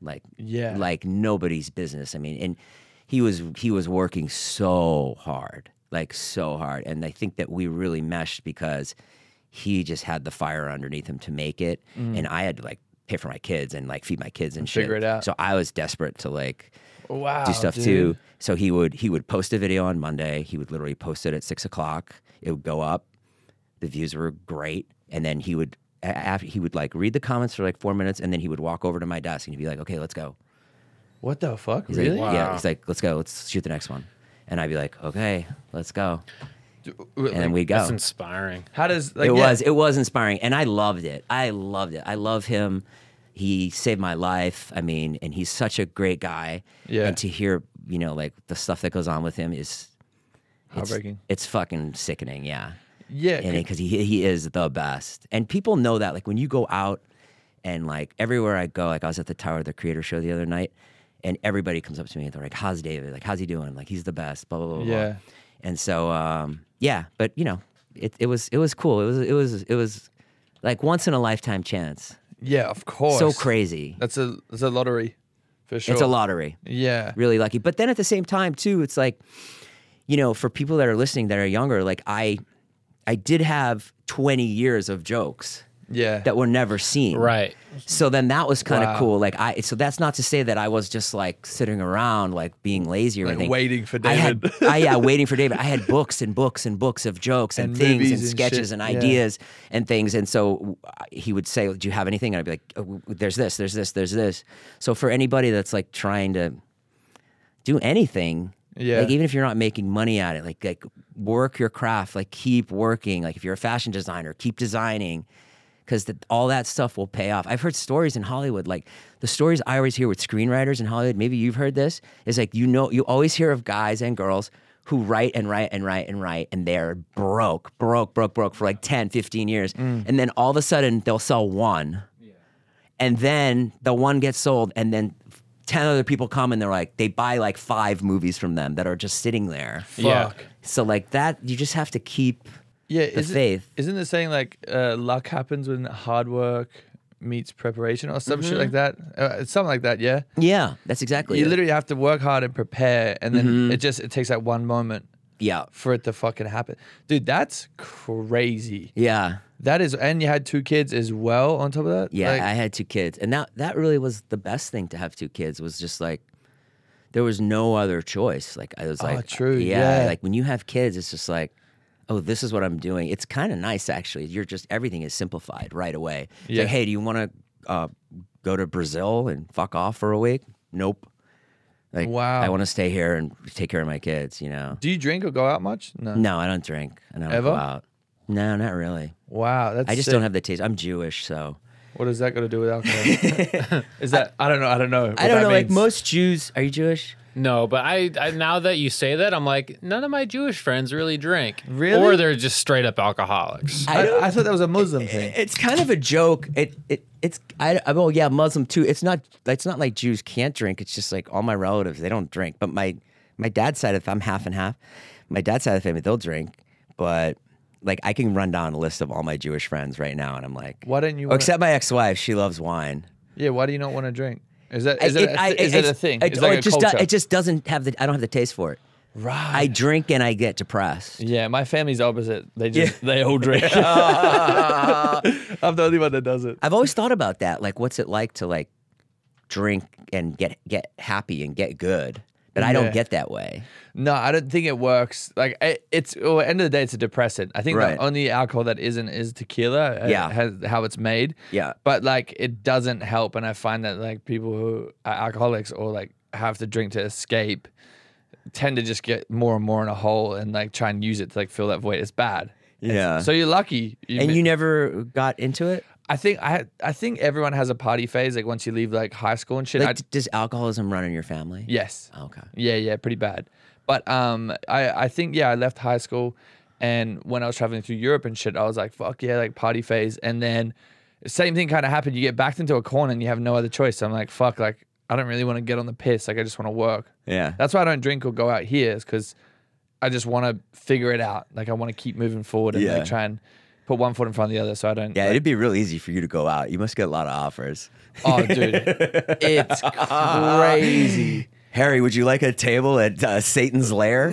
Speaker 1: like
Speaker 2: Yeah.
Speaker 1: like nobody's business. I mean, and he was he was working so hard, like so hard, and I think that we really meshed because he just had the fire underneath him to make it,
Speaker 2: Mm.
Speaker 1: and I had to like pay for my kids and like feed my kids and shit.
Speaker 2: figure it out.
Speaker 1: So I was desperate to like
Speaker 2: Wow.
Speaker 1: do stuff
Speaker 2: dude.
Speaker 1: too. So he would he would post a video on Monday. He would literally post it at six o'clock. It would go up. The views were great, and then he would a- after he would like read the comments for like four minutes, and then he would walk over to my desk and he'd be like, "Okay, let's go."
Speaker 2: What the fuck?
Speaker 1: He's
Speaker 2: Really?
Speaker 1: like, "Yeah."
Speaker 3: Wow.
Speaker 1: He's like, "Let's go. Let's shoot the next one." And I'd be like, "Okay, let's go."
Speaker 2: Dude,
Speaker 1: And then
Speaker 2: like,
Speaker 1: we'd go.
Speaker 3: That's inspiring.
Speaker 2: how does like
Speaker 1: it
Speaker 2: yeah.
Speaker 1: was it was inspiring, and I loved it. I loved it. I love him. He saved my life. I mean, and he's such a great guy.
Speaker 2: Yeah.
Speaker 1: And to hear, you know, like the stuff that goes on with him is it's,
Speaker 2: Heartbreaking.
Speaker 1: It's fucking sickening. Yeah.
Speaker 2: Yeah.
Speaker 1: And because he he is the best, and people know that. Like when you go out, and like everywhere I go, like I was at the Tower of the Creator show the other night, and everybody comes up to me and they're like, "How's David? Like, how's he doing? Like, he's the best." Blah blah blah. blah.
Speaker 2: Yeah.
Speaker 1: And so, um, yeah, but you know, it it was it was cool. It was it was it was like once in a lifetime chance.
Speaker 2: Yeah, of course.
Speaker 1: So crazy.
Speaker 2: That's a that's a lottery, for sure.
Speaker 1: It's a lottery.
Speaker 2: Yeah.
Speaker 1: Really lucky. But then at the same time too, it's like, you know, for people that are listening that are younger, like I, I did have twenty years of jokes
Speaker 2: Yeah.
Speaker 1: that were never seen.
Speaker 3: Right.
Speaker 1: So then that was kind of
Speaker 2: Wow.
Speaker 1: cool. Like I, so that's not to say that I was just like sitting around like being lazy or
Speaker 2: Like
Speaker 1: anything.
Speaker 2: waiting for
Speaker 1: I had,
Speaker 2: David.
Speaker 1: I, yeah, waiting for David. I had books and books and books of jokes and,
Speaker 2: And
Speaker 1: things
Speaker 2: movies
Speaker 1: and
Speaker 2: and
Speaker 1: sketches
Speaker 2: shit.
Speaker 1: and
Speaker 2: Yeah.
Speaker 1: ideas and things. And so uh, he would say, "Do you have anything?" And I'd be like, oh, "There's this, there's this, there's this." So for anybody that's like trying to do anything,
Speaker 2: Yeah.
Speaker 1: like even if you're not making money at it, like like work your craft, like keep working. Like if you're a fashion designer, keep designing, because all that stuff will pay off. I've heard stories in Hollywood, like the stories I always hear with screenwriters in Hollywood. Maybe you've heard this. Is like you know you always hear of guys and girls who write and write and write and write, and they're broke, broke, broke, broke for like ten, fifteen years, and then all of a sudden they'll sell one, and then the one gets sold, and then ten other people come and they're like, they buy like five movies from them that are just sitting there.
Speaker 3: Yeah.
Speaker 2: Fuck.
Speaker 1: So like that, you just have to keep
Speaker 2: Yeah.
Speaker 1: the
Speaker 2: Isn't,
Speaker 1: faith.
Speaker 2: isn't the saying like uh, luck happens when hard work meets preparation or some shit like that? Uh, it's something like that. Yeah.
Speaker 1: Yeah, that's exactly
Speaker 2: You
Speaker 1: it.
Speaker 2: literally have to work hard and prepare, and then it just it takes that one moment
Speaker 1: Yeah,
Speaker 2: for it to fucking happen, dude. That's crazy.
Speaker 1: yeah,
Speaker 2: That is, and you had two kids as well on top of that.
Speaker 1: yeah.
Speaker 2: Like,
Speaker 1: I had two kids, and that that really was the best thing to have two kids. Was just like there was no other choice. Like I was
Speaker 2: Oh,
Speaker 1: like,
Speaker 2: true,
Speaker 1: yeah,
Speaker 2: yeah.
Speaker 1: Like when you have kids, it's just like, oh, this is what I'm doing. It's kind of nice actually. You're just everything is simplified right away. It's
Speaker 2: Yeah.
Speaker 1: like, hey, do you want to uh, go to Brazil and fuck off for a week? Nope. Like,
Speaker 2: Wow.
Speaker 1: I want to stay here and take care of my kids. You know.
Speaker 2: do you drink or go out much? No.
Speaker 1: No, I don't drink, and I don't
Speaker 2: Ever?
Speaker 1: go out. No, not really.
Speaker 2: Wow, that's.
Speaker 1: I just
Speaker 2: sick.
Speaker 1: don't have the taste. I'm Jewish, so
Speaker 2: What does that got to do with alcohol? Is that I don't know. I don't know. what
Speaker 1: I don't
Speaker 2: that
Speaker 1: know. Like
Speaker 2: means.
Speaker 1: most Jews, are you Jewish?
Speaker 3: No, but I, I now that you say that, I'm like, none of my Jewish friends really drink.
Speaker 2: Really?
Speaker 3: Or they're just straight up alcoholics.
Speaker 1: I don't-
Speaker 2: I, I thought that was a Muslim thing.
Speaker 1: It's kind of a joke. It it it's I, I well yeah Muslim too. It's not it's not like Jews can't drink. It's just like all my relatives they don't drink. But my my dad's side of I'm half and half. My dad's side of the family they'll drink, but like I can run down a list of all my Jewish friends right now, and I'm like,
Speaker 2: Why don't you
Speaker 1: Oh,
Speaker 2: wanna-
Speaker 1: except my ex-wife, she loves wine.
Speaker 2: Yeah. Why do you not want to drink? Is that is
Speaker 1: I-
Speaker 2: it, a,
Speaker 1: I-
Speaker 2: th- is it a
Speaker 1: it's-
Speaker 2: thing?
Speaker 1: It,
Speaker 2: It's
Speaker 1: or
Speaker 2: like
Speaker 1: it
Speaker 2: a
Speaker 1: just
Speaker 2: culture.
Speaker 1: do- it just doesn't have the I don't have the taste for it.
Speaker 2: right.
Speaker 1: I drink and I get depressed.
Speaker 2: yeah, my family's opposite. They just they all drink. I'm the only one that does it.
Speaker 1: I've always thought about that. Like, what's it like to like drink and get get happy and get good? But I
Speaker 2: Yeah.
Speaker 1: don't get that way.
Speaker 2: No, I don't think it works. Like it, it's well, at the end of the day, it's a depressant. I think
Speaker 1: Right.
Speaker 2: the only alcohol that isn't is tequila. uh,
Speaker 1: Yeah.
Speaker 2: has, how it's made.
Speaker 1: Yeah.
Speaker 2: but like it doesn't help, and I find that like people who are alcoholics or like have to drink to escape tend to just get more and more in a hole and like try and use it to like fill that void. It's bad.
Speaker 1: Yeah.
Speaker 2: So you're lucky. You
Speaker 1: And
Speaker 2: mi-
Speaker 1: you never got into it?
Speaker 2: I think I I think everyone has a party phase like once you leave like high school and shit.
Speaker 1: Like,
Speaker 2: I,
Speaker 1: d- does alcoholism run in your family?
Speaker 2: yes.
Speaker 1: Okay.
Speaker 2: Yeah, yeah, pretty bad. But um, I, I think yeah, I left high school, and when I was traveling through Europe and shit, I was like, fuck yeah, like party phase. And then same thing kind of happened. You get backed into a corner and you have no other choice. So I'm like, fuck, like I don't really want to get on the piss. Like I just want to work.
Speaker 1: Yeah.
Speaker 2: That's why I don't drink or go out here, is because I just want to figure it out. Like I want to keep moving forward and
Speaker 1: Yeah.
Speaker 2: like try and put one foot in front of the other, so I don't.
Speaker 1: Yeah,
Speaker 2: like-
Speaker 1: it'd be real easy for you to go out. You must get a lot of offers.
Speaker 2: Oh, dude, it's crazy.
Speaker 1: Harry, would you like a table at uh, Satan's Lair?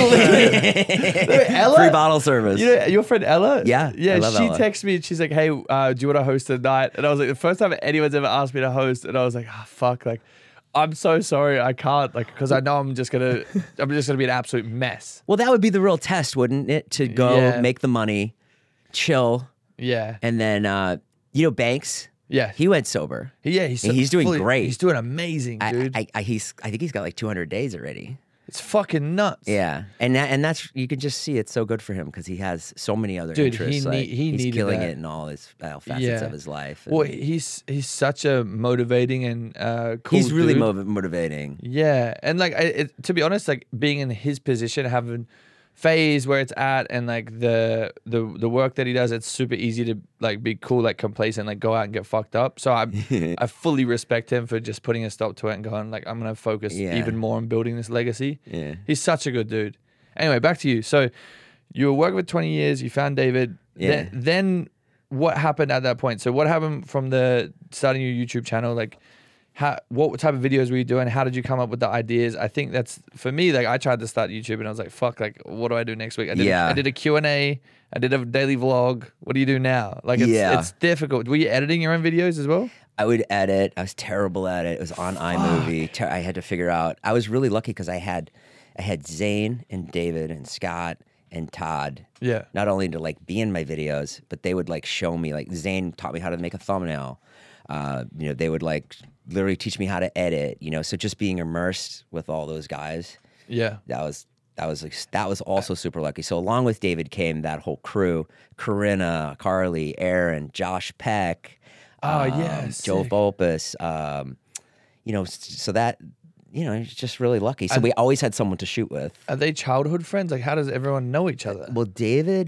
Speaker 2: Ella,
Speaker 1: Free bottle service.
Speaker 2: You know, your friend Ella?
Speaker 1: Yeah,
Speaker 2: Yeah,
Speaker 1: I love
Speaker 2: she
Speaker 1: Ella.
Speaker 2: texted me and she's like, hey, uh, do you want to host tonight? And I was like, the first time anyone's ever asked me to host, and I was like, oh, fuck, like, I'm so sorry, I can't, like, because I know I'm just gonna, I'm just gonna be an absolute mess.
Speaker 1: Well, that would be the real test, wouldn't it? To go
Speaker 2: Yeah.
Speaker 1: make the money, chill,
Speaker 2: Yeah,
Speaker 1: and then, uh, you know, Banks,
Speaker 2: yeah,
Speaker 1: he went sober.
Speaker 2: yeah. He's
Speaker 1: and he's doing
Speaker 2: fully-
Speaker 1: great.
Speaker 2: He's doing amazing,
Speaker 1: I,
Speaker 2: dude.
Speaker 1: I, I, he's, I think he's got like two hundred days already.
Speaker 2: it's fucking nuts.
Speaker 1: Yeah, and that, and that's you can just see it's so good for him because he has so many other
Speaker 2: Dude, he
Speaker 1: interests.
Speaker 2: need-
Speaker 1: like,
Speaker 2: he
Speaker 1: he's
Speaker 2: needed
Speaker 1: killing
Speaker 2: that.
Speaker 1: it in all his uh, facets
Speaker 2: Yeah.
Speaker 1: of his life. and
Speaker 2: Well, he's he's such a motivating and uh, cool.
Speaker 1: he's really
Speaker 2: dude.
Speaker 1: mov- motivating.
Speaker 2: Yeah, and like I, it, to be honest, like being in his position, having phase where it's at, and like the the the work that he does, it's super easy to like be cool, like complacent, like go out and get fucked up. So I I fully respect him for just putting a stop to it and going like I'm gonna focus
Speaker 1: Yeah.
Speaker 2: even more on building this legacy.
Speaker 1: Yeah.
Speaker 2: He's such a good dude. Anyway, back to you. So you were working for twenty years. You found David.
Speaker 1: Yeah.
Speaker 2: Then, then what happened at that point? So what happened from the starting your YouTube channel? Like, how, what type of videos were you doing? How did you come up with the ideas? I think that's for me. Like, I tried to start YouTube and I was like, "Fuck! Like, what do I do next week?" I did.
Speaker 1: Yeah.
Speaker 2: A, I did a Q and A. I did a daily vlog. What do you do now? Like, it's,
Speaker 1: Yeah.
Speaker 2: it's difficult. Were you editing your own videos as well?
Speaker 1: I would edit. I was terrible at it. It was on iMovie. Ter- I had to figure out. I was really lucky because I had, I had Zane and David and Scott and Todd.
Speaker 2: Yeah.
Speaker 1: Not only to like be in my videos, but they would like show me. Like Zane taught me how to make a thumbnail. Uh, you know, they would like literally teach me how to edit. You know, so just being immersed with all those guys.
Speaker 2: Yeah.
Speaker 1: That was that was like, that was also super lucky. So along with David came that whole crew: Corinna, Carly, Aaron, Josh Peck.
Speaker 2: Oh,
Speaker 1: um,
Speaker 2: yeah,
Speaker 1: Joe
Speaker 2: sick.
Speaker 1: Volpus. Um, you know, s- so that you know, it's just really lucky. So we always had someone to shoot with.
Speaker 2: Are they childhood friends? Like, how does everyone know each other?
Speaker 1: Well, David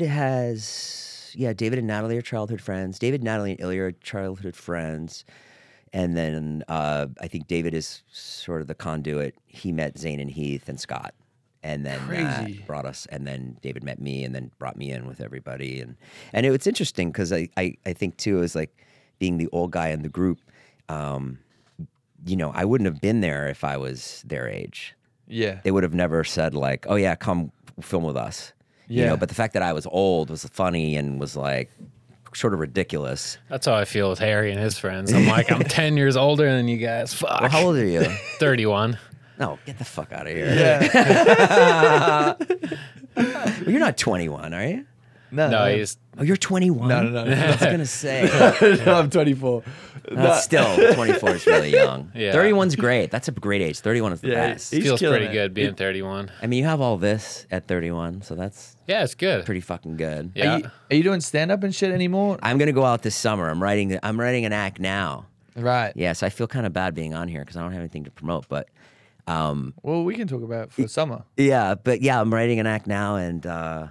Speaker 1: has, yeah, David and Natalie are childhood friends. David, Natalie, and Ilya are childhood friends. And then uh, I think David is sort of the conduit. He met Zane and Heath and Scott. And then
Speaker 2: Crazy.
Speaker 1: that brought us, and then David met me and then brought me in with everybody. And and it, it's interesting because I, I, I think too, is like being the old guy in the group, um, you know, I wouldn't have been there if I was their age.
Speaker 2: Yeah.
Speaker 1: They would have never said like, "Oh yeah, come film with us." You
Speaker 2: Yeah.
Speaker 1: know, but the fact that I was old was funny and was like sort of ridiculous.
Speaker 3: That's how I feel with Harry and his friends. I'm like, I'm ten years older than you guys. Fuck.
Speaker 1: Well, how old are you?
Speaker 3: thirty-one.
Speaker 1: No, get the fuck out of here.
Speaker 2: Yeah.
Speaker 1: Well, you're not twenty-one, are you?
Speaker 2: no,
Speaker 3: No, he's
Speaker 1: Oh, you're twenty-one.
Speaker 2: No, no, no, no.
Speaker 1: I was gonna say.
Speaker 2: no, I'm twenty-four.
Speaker 1: Uh, still, twenty-four is really young.
Speaker 3: Yeah.
Speaker 1: thirty-one's great. That's a great age. thirty-one is the
Speaker 2: Yeah,
Speaker 1: best.
Speaker 2: He's
Speaker 3: feels
Speaker 2: killing
Speaker 3: pretty
Speaker 2: it.
Speaker 3: good being thirty-one.
Speaker 1: I mean, you have all this at thirty-one, so that's
Speaker 3: Yeah, it's good.
Speaker 1: pretty fucking good.
Speaker 3: Yeah.
Speaker 2: Are you, are you doing stand up and shit anymore?
Speaker 1: I'm gonna go out this summer. I'm writing. I'm writing an act now.
Speaker 2: Right.
Speaker 1: Yes, I feel kind of bad being on here because I don't have anything to promote. But um,
Speaker 2: Well, we can talk about it for summer.
Speaker 1: yeah, but yeah, I'm writing an act now, and uh,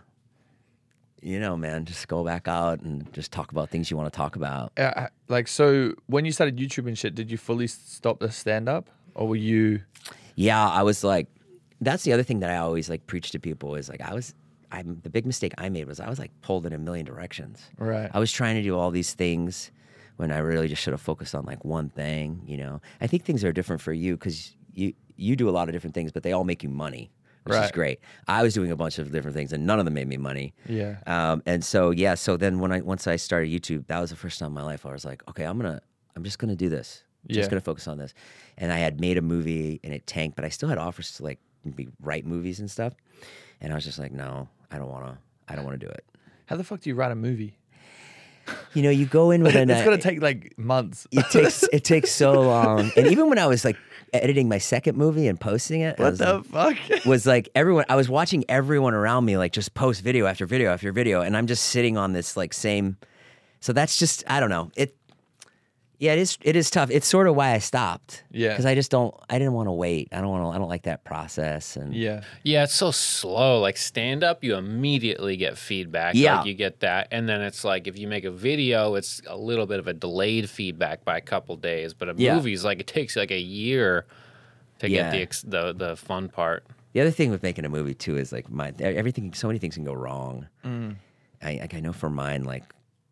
Speaker 1: you know, man, just go back out and just talk about things you want to talk about.
Speaker 2: Uh, like, so when you started YouTube and shit, did you fully stop the stand up, or were you?
Speaker 1: Yeah, I was like, that's the other thing that I always like preach to people is like I was. I'm the big mistake I made was I was like pulled in a million directions.
Speaker 2: Right.
Speaker 1: I was trying to do all these things when I really just should have focused on like one thing. You know, I think things are different for you because you you do a lot of different things, but they all make you money, which is
Speaker 2: Right.
Speaker 1: great. I was doing a bunch of different things, and none of them made me money.
Speaker 2: Yeah.
Speaker 1: Um, and so yeah, so then when I once I started YouTube, that was the first time in my life I was like, okay, I'm gonna I'm just gonna do this. I'm
Speaker 2: Yeah.
Speaker 1: just gonna focus on this. And I had made a movie and it tanked, but I still had offers to like maybe write movies and stuff. And I was just like, no, I don't wanna I don't wanna do it.
Speaker 2: How the fuck do you write a movie?
Speaker 1: You know, you go in with an
Speaker 2: It's gonna take like months.
Speaker 1: it takes it takes so long. And even when I was like editing my second movie and posting it, I
Speaker 2: What
Speaker 1: was
Speaker 2: the
Speaker 1: like,
Speaker 2: fuck?
Speaker 1: was like everyone I was watching everyone around me like just post video after video after video, and I'm just sitting on this like same. So that's just I don't know it. Yeah, it is. It is tough. It's sort of why I stopped.
Speaker 2: Yeah.
Speaker 1: because I just don't. I didn't want to wait. I don't want to. I don't like that process. And
Speaker 2: Yeah.
Speaker 3: Yeah, it's so slow. Like stand up, you immediately get feedback.
Speaker 1: Yeah.
Speaker 3: Like you get that. And then it's like if you make a video, it's a little bit of a delayed feedback by a couple days. But a
Speaker 1: Yeah.
Speaker 3: movie is like it takes like a year to
Speaker 1: Yeah.
Speaker 3: get the, ex- the the fun part.
Speaker 1: the other thing with making a movie too is like my everything. So many things can go wrong. I like I know for mine, like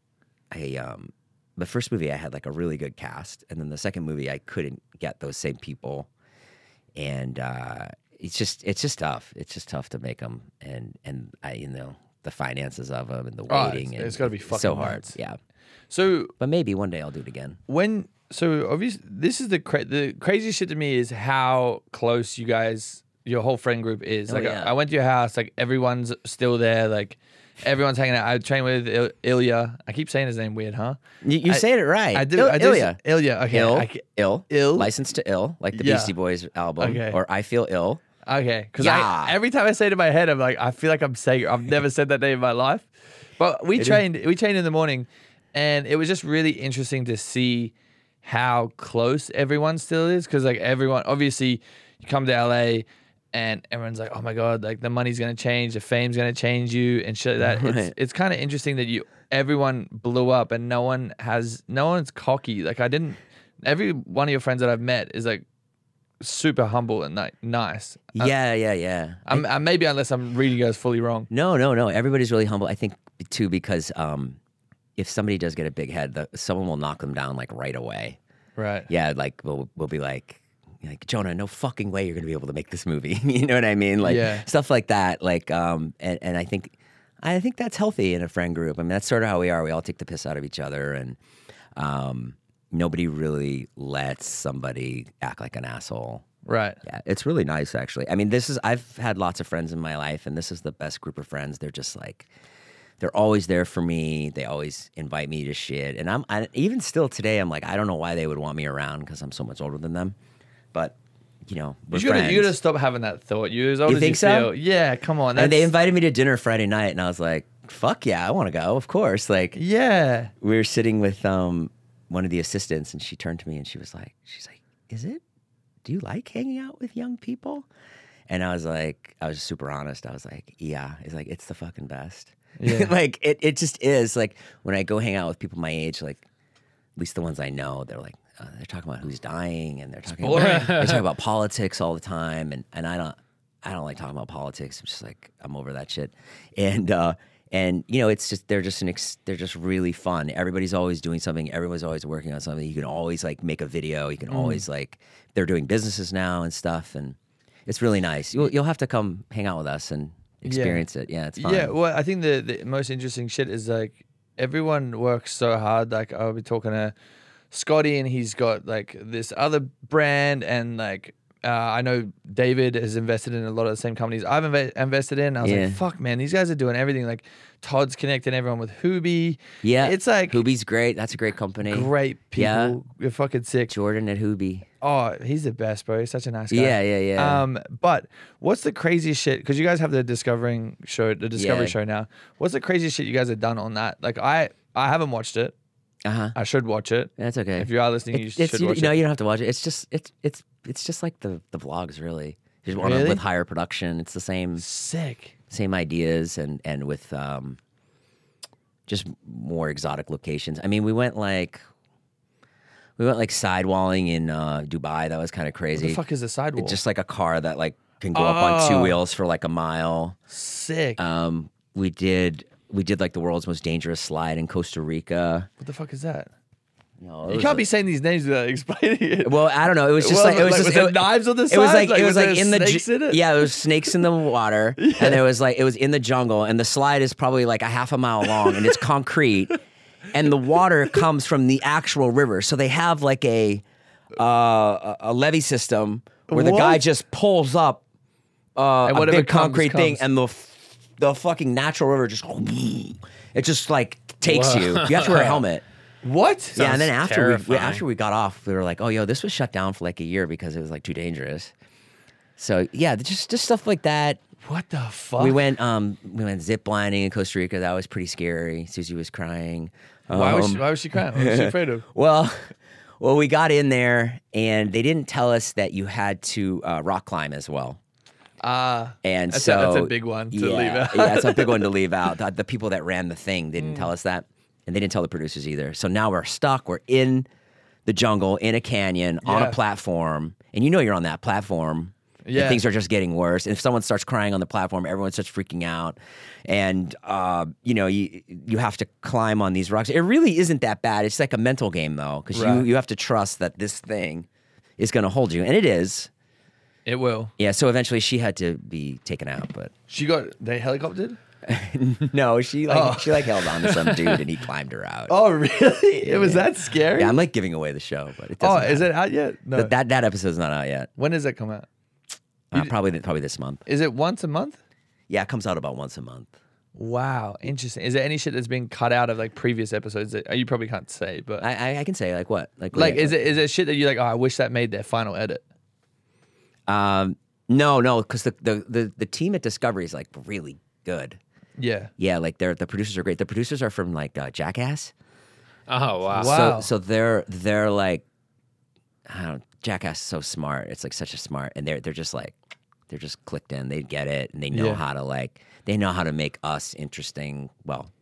Speaker 1: I um the first movie I had like a really good cast, and then the second movie I couldn't get those same people, and uh, it's just it's just tough. It's just tough to make them, and and I you know the finances of them and the
Speaker 2: Oh,
Speaker 1: waiting.
Speaker 2: it's-
Speaker 1: and
Speaker 2: it's gotta be fucking
Speaker 1: so hard.
Speaker 2: nuts.
Speaker 1: Yeah,
Speaker 2: So
Speaker 1: but maybe one day I'll do it again.
Speaker 2: when so obviously this is the cra- the crazy shit to me is how close you guys your whole friend group is.
Speaker 1: Oh,
Speaker 2: Like
Speaker 1: yeah.
Speaker 2: I, I went to your house, like everyone's still there, like everyone's hanging out. I trained with Il- Ilya. I keep saying his name weird, huh?
Speaker 1: You, you
Speaker 2: I-
Speaker 1: saying it right.
Speaker 2: I do.
Speaker 1: Il-
Speaker 2: I do.
Speaker 1: Ilya.
Speaker 2: Ilya. Okay.
Speaker 1: Ill,
Speaker 2: I ca-
Speaker 1: ill,
Speaker 2: Ill?
Speaker 1: licensed to ill, like the
Speaker 2: Yeah.
Speaker 1: Beastie Boys album,
Speaker 2: Okay.
Speaker 1: or I Feel Ill.
Speaker 2: Okay, because
Speaker 1: Yeah.
Speaker 2: every time I say it in my head, I'm like, I feel like I'm saying, I've never said that name in my life. But we
Speaker 1: It is-
Speaker 2: trained, we trained in the morning, and it was just really interesting to see how close everyone still is. Because like everyone, obviously, you come to L A, and everyone's like, oh my god, like the money's gonna change, the fame's gonna change you, and shit like that. It's
Speaker 1: Right.
Speaker 2: it's kind of interesting that you everyone blew up, and no one has, no one's cocky. Like I didn't. Every one of your friends that I've met is like super humble and like nice. Uh,
Speaker 1: Yeah, yeah, yeah.
Speaker 2: I'm, I, maybe unless I'm reading you guys fully wrong.
Speaker 1: No, no, no. Everybody's really humble. I think too because um, if somebody does get a big head, the, someone will knock them down like right away.
Speaker 2: Right.
Speaker 1: Yeah, like we'll we'll be like, like Jonah, no fucking way you're gonna be able to make this movie. You know what I mean? Like
Speaker 2: Yeah.
Speaker 1: stuff like that. Like um, and and I think I think that's healthy in a friend group. I mean, that's sort of how we are. We all take the piss out of each other, and um, nobody really lets somebody act like an asshole.
Speaker 2: Right.
Speaker 1: Yeah, it's really nice actually. I mean, this is I've had lots of friends in my life, and this is the best group of friends. They're just like, they're always there for me. They always invite me to shit, and I'm I, even still today. I'm like, I don't know why they would want me around because I'm so much older than them, but you know, we're
Speaker 2: You gotta,
Speaker 1: friends.
Speaker 2: you gotta stop having that thought. You as old
Speaker 1: You
Speaker 2: as
Speaker 1: think
Speaker 2: you
Speaker 1: so?
Speaker 2: feel. Yeah, come on.
Speaker 1: and they
Speaker 2: that's-
Speaker 1: invited me to dinner Friday night, and I was like, fuck yeah, I want to go. Of course, like
Speaker 2: Yeah.
Speaker 1: we were sitting with um one of the assistants, and she turned to me and she was like, she's like, is it? Do you like hanging out with young people? And I was like, I was super honest. I was like, yeah. It's like, it's the fucking best.
Speaker 2: Yeah.
Speaker 1: like, it, it just is. Like, when I go hang out with people my age, like, at least the ones I know, they're like, uh, they're talking about who's dying, and they're talking about, they talk about politics all the time. And, and I don't, I don't like talking about politics. I'm just like, I'm over that shit. And, uh, and you know, it's just they're just an ex, they're just really fun. Everybody's always doing something. Everyone's always working on something. You can always like make a video. You can
Speaker 2: Mm.
Speaker 1: always like they're doing businesses now and stuff, and it's really nice. You'll you'll have to come hang out with us and experience it. Yeah, it's fun.
Speaker 2: Yeah. Well, I think the, the most interesting shit is like everyone works so hard. Like I'll be talking to Scotty, and he's got like this other brand, and like uh, I know David has invested in a lot of the same companies I've inve- invested in. I was
Speaker 1: Yeah.
Speaker 2: like, fuck, man, these guys are doing everything. Like Todd's connecting everyone with Hoobie.
Speaker 1: yeah.
Speaker 2: It's like
Speaker 1: Hoobie's great. That's a great company.
Speaker 2: great people.
Speaker 1: Yeah.
Speaker 2: You're fucking sick.
Speaker 1: Jordan at Hoobie.
Speaker 2: Oh, he's the best, bro. He's such a nice guy.
Speaker 1: Yeah, yeah, yeah.
Speaker 2: Um, but what's the craziest shit? Because you guys have the Discovering show, the Discovery
Speaker 1: Yeah.
Speaker 2: show now. What's the craziest shit you guys have done on that? Like, I, I haven't watched it.
Speaker 1: Uh huh.
Speaker 2: I should watch it.
Speaker 1: That's okay.
Speaker 2: If you are listening,
Speaker 1: It-
Speaker 2: you
Speaker 1: it's,
Speaker 2: should
Speaker 1: you,
Speaker 2: watch
Speaker 1: you know,
Speaker 2: it.
Speaker 1: you don't have to watch it. It's just it's it's it's just like the the vlogs, really. You just want
Speaker 2: Really?
Speaker 1: with higher production. It's the same
Speaker 2: Sick.
Speaker 1: same ideas and and with um just more exotic locations. I mean, we went like we went like sidewalling in uh, Dubai. That was kind of
Speaker 2: What
Speaker 1: crazy.
Speaker 2: the fuck is a sidewalk?
Speaker 1: Just like a car that like can go up on two
Speaker 2: Oh.
Speaker 1: wheels for like a mile.
Speaker 2: sick.
Speaker 1: Um, we did we did like the world's most dangerous slide in Costa Rica.
Speaker 2: what the fuck is that?
Speaker 1: No, it
Speaker 2: You
Speaker 1: was
Speaker 2: can't
Speaker 1: a-
Speaker 2: be saying these names without explaining it.
Speaker 1: Well, I don't know. It was just
Speaker 2: Well,
Speaker 1: like it was
Speaker 2: like,
Speaker 1: just
Speaker 2: was there
Speaker 1: it,
Speaker 2: knives on the
Speaker 1: It was
Speaker 2: side?
Speaker 1: like,
Speaker 2: Like,
Speaker 1: it was
Speaker 2: was
Speaker 1: like
Speaker 2: there
Speaker 1: in the
Speaker 2: snakes
Speaker 1: ju-
Speaker 2: in it?
Speaker 1: yeah, it was snakes in the water, and there was like it was in the jungle, and the slide is probably like a half a mile long, and it's concrete, and the water comes from the actual river. So they have like a uh, a a levee system where the guy
Speaker 2: What?
Speaker 1: just pulls up uh,
Speaker 2: And
Speaker 1: a
Speaker 2: whatever
Speaker 1: big
Speaker 2: comes,
Speaker 1: concrete thing,
Speaker 2: comes.
Speaker 1: and the f- the fucking natural river just it just like takes you. You have to wear a helmet.
Speaker 2: What?
Speaker 1: Yeah, and then
Speaker 3: Sounds
Speaker 1: after we, we
Speaker 3: terrifying.
Speaker 1: after we got off, we were like, "Oh, yo, this was shut down for like a year because it was like too dangerous." So yeah, just just stuff like that.
Speaker 2: What the fuck?
Speaker 1: We went um we went zip lining in Costa Rica. That was pretty scary. Susie was crying.
Speaker 2: Why was
Speaker 1: Um,
Speaker 2: she, why was she crying? What was she afraid of?
Speaker 1: well, well, we got in there and they didn't tell us that you had to uh, rock climb as well.
Speaker 2: Ah,
Speaker 1: And
Speaker 2: That's a-
Speaker 1: so
Speaker 2: that's a big one to
Speaker 1: yeah,
Speaker 2: leave out.
Speaker 1: yeah, it's a big one to leave out. The, the people that ran the thing didn't
Speaker 2: Mm.
Speaker 1: tell us that, and they didn't tell the producers either. So now we're stuck. We're in the jungle, in a canyon, on
Speaker 2: Yeah.
Speaker 1: a platform, and you know you're on that platform And
Speaker 2: Yeah.
Speaker 1: things are just getting worse. And if someone starts crying on the platform, everyone starts freaking out. And, uh, you know, you you have to climb on these rocks. It really isn't that bad. It's like a mental game, though, because
Speaker 2: Right.
Speaker 1: you, you have to trust that this thing is going to hold you. And it is.
Speaker 2: It will.
Speaker 1: Yeah, so eventually she had to be taken out, but
Speaker 2: She got they helicoptered.
Speaker 1: no, she like
Speaker 2: Oh.
Speaker 1: she like held on to some dude and he climbed her out.
Speaker 2: Oh, really? It was that scary.
Speaker 1: Yeah, I'm like giving away the show, but it
Speaker 2: oh,
Speaker 1: doesn't.
Speaker 2: is
Speaker 1: matter.
Speaker 2: it out yet? No.
Speaker 1: But that that episode's not out yet.
Speaker 2: When does that come out?
Speaker 1: Uh, probably probably this month.
Speaker 2: Is it once a month?
Speaker 1: Yeah, it comes out about once a month.
Speaker 2: Wow, interesting. Is there any shit that's been cut out of like previous episodes that oh, you probably can't say, but
Speaker 1: I I, I can say like what like
Speaker 2: like is it is it shit that you're like, oh, I wish that made their final edit?
Speaker 1: Um, no, no, because the, the the the team at Discovery is like really good.
Speaker 2: Yeah.
Speaker 1: Yeah, like they're the producers are great. The producers are from like uh, Jackass.
Speaker 3: Oh wow.
Speaker 2: Wow.
Speaker 1: So so they're they're like, I don't know, Jackass is so smart. It's like such a smart, and they're they're just like they're just clicked in. They get it, and they know
Speaker 2: Yeah.
Speaker 1: how to like they know how to make us interesting. Well,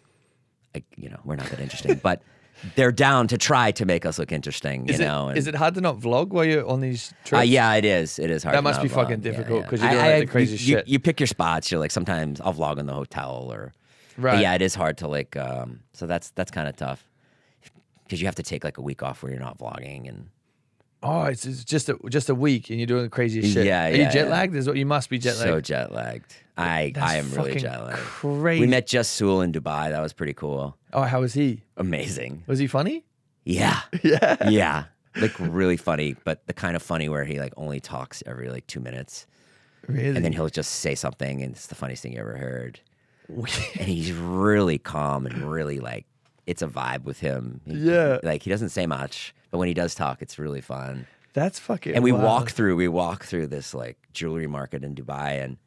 Speaker 1: like you know we're not that interesting, but they're down to try to make us look interesting. You
Speaker 2: Is
Speaker 1: know,
Speaker 2: it
Speaker 1: and,
Speaker 2: is it hard to not vlog while you're on these trips?
Speaker 1: Uh, yeah, it is. It is hard.
Speaker 2: That
Speaker 1: to
Speaker 2: must
Speaker 1: not
Speaker 2: be fucking
Speaker 1: vlog. Yeah,
Speaker 2: difficult
Speaker 1: yeah.
Speaker 2: 'cause you're
Speaker 1: I-
Speaker 2: doing,
Speaker 1: I-
Speaker 2: like, the crazy
Speaker 1: you,
Speaker 2: shit.
Speaker 1: You, you pick your spots. You're like sometimes I'll vlog in the hotel or.
Speaker 2: Right.
Speaker 1: But yeah, it is hard to like. Um, so that's that's kind of tough because you have to take like a week off where you're not vlogging and.
Speaker 2: Oh, it's, it's just a, just a week and you're doing the craziest shit.
Speaker 1: Yeah,
Speaker 2: Are
Speaker 1: yeah,
Speaker 2: you jet
Speaker 1: yeah.
Speaker 2: lagged? Is what you must be jet lagged.
Speaker 1: So jet lagged. I
Speaker 2: That's
Speaker 1: I am really
Speaker 2: fucking
Speaker 1: jet lagged.
Speaker 2: crazy.
Speaker 1: We met Just Sewell in Dubai. That was pretty cool.
Speaker 2: Oh, how was he?
Speaker 1: Amazing.
Speaker 2: Was he funny?
Speaker 1: Yeah.
Speaker 2: Yeah.
Speaker 1: Yeah. Like really funny, but the kind of funny where he like only talks every like two minutes,
Speaker 2: Really?
Speaker 1: and then he'll just say something, and it's the funniest thing you ever heard. And he's really calm and really like it's a vibe with him. He-
Speaker 2: Yeah.
Speaker 1: Like he doesn't say much, but when he does talk, it's really fun.
Speaker 2: That's fucking.
Speaker 1: And we
Speaker 2: wild.
Speaker 1: walk through we walk through this like jewelry market in Dubai, and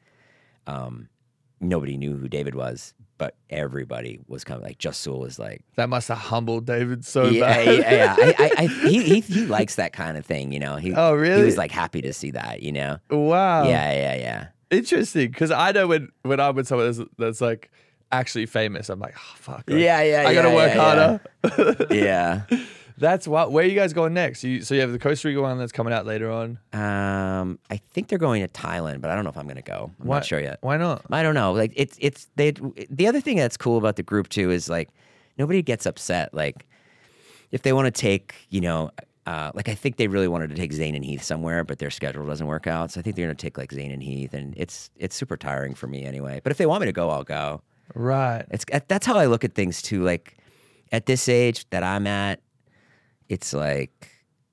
Speaker 1: um nobody knew who David was, but everybody was kind of like Just Sewell was like
Speaker 2: That must have humbled David so
Speaker 1: yeah,
Speaker 2: bad.
Speaker 1: yeah, yeah. I, I, I, he, he he likes that kind of thing, you know. He,
Speaker 2: Oh, really?
Speaker 1: He was like happy to see that, you know.
Speaker 2: Wow.
Speaker 1: Yeah, yeah, yeah.
Speaker 2: Interesting, because I know when when I'm with someone that's, that's like actually famous, I'm like, oh fuck. like,
Speaker 1: Yeah, yeah,
Speaker 2: I gotta
Speaker 1: yeah,
Speaker 2: work
Speaker 1: yeah,
Speaker 2: harder.
Speaker 1: Yeah.
Speaker 2: That's what. Where are you guys going next? You, so you have the Costa Rica one that's coming out later on.
Speaker 1: Um, I think they're going to Thailand, but I don't know if I'm going to go. I'm
Speaker 2: Why-
Speaker 1: not sure yet.
Speaker 2: Why not?
Speaker 1: I don't know. Like it's it's they. The other thing that's cool about the group too is like nobody gets upset. Like if they want to take, you know, uh, like I think they really wanted to take Zane and Heath somewhere, but their schedule doesn't work out. So I think they're going to take like Zane and Heath, and it's it's super tiring for me anyway. But if they want me to go, I'll go.
Speaker 2: Right.
Speaker 1: It's that's how I look at things too. Like at this age that I'm at, it's like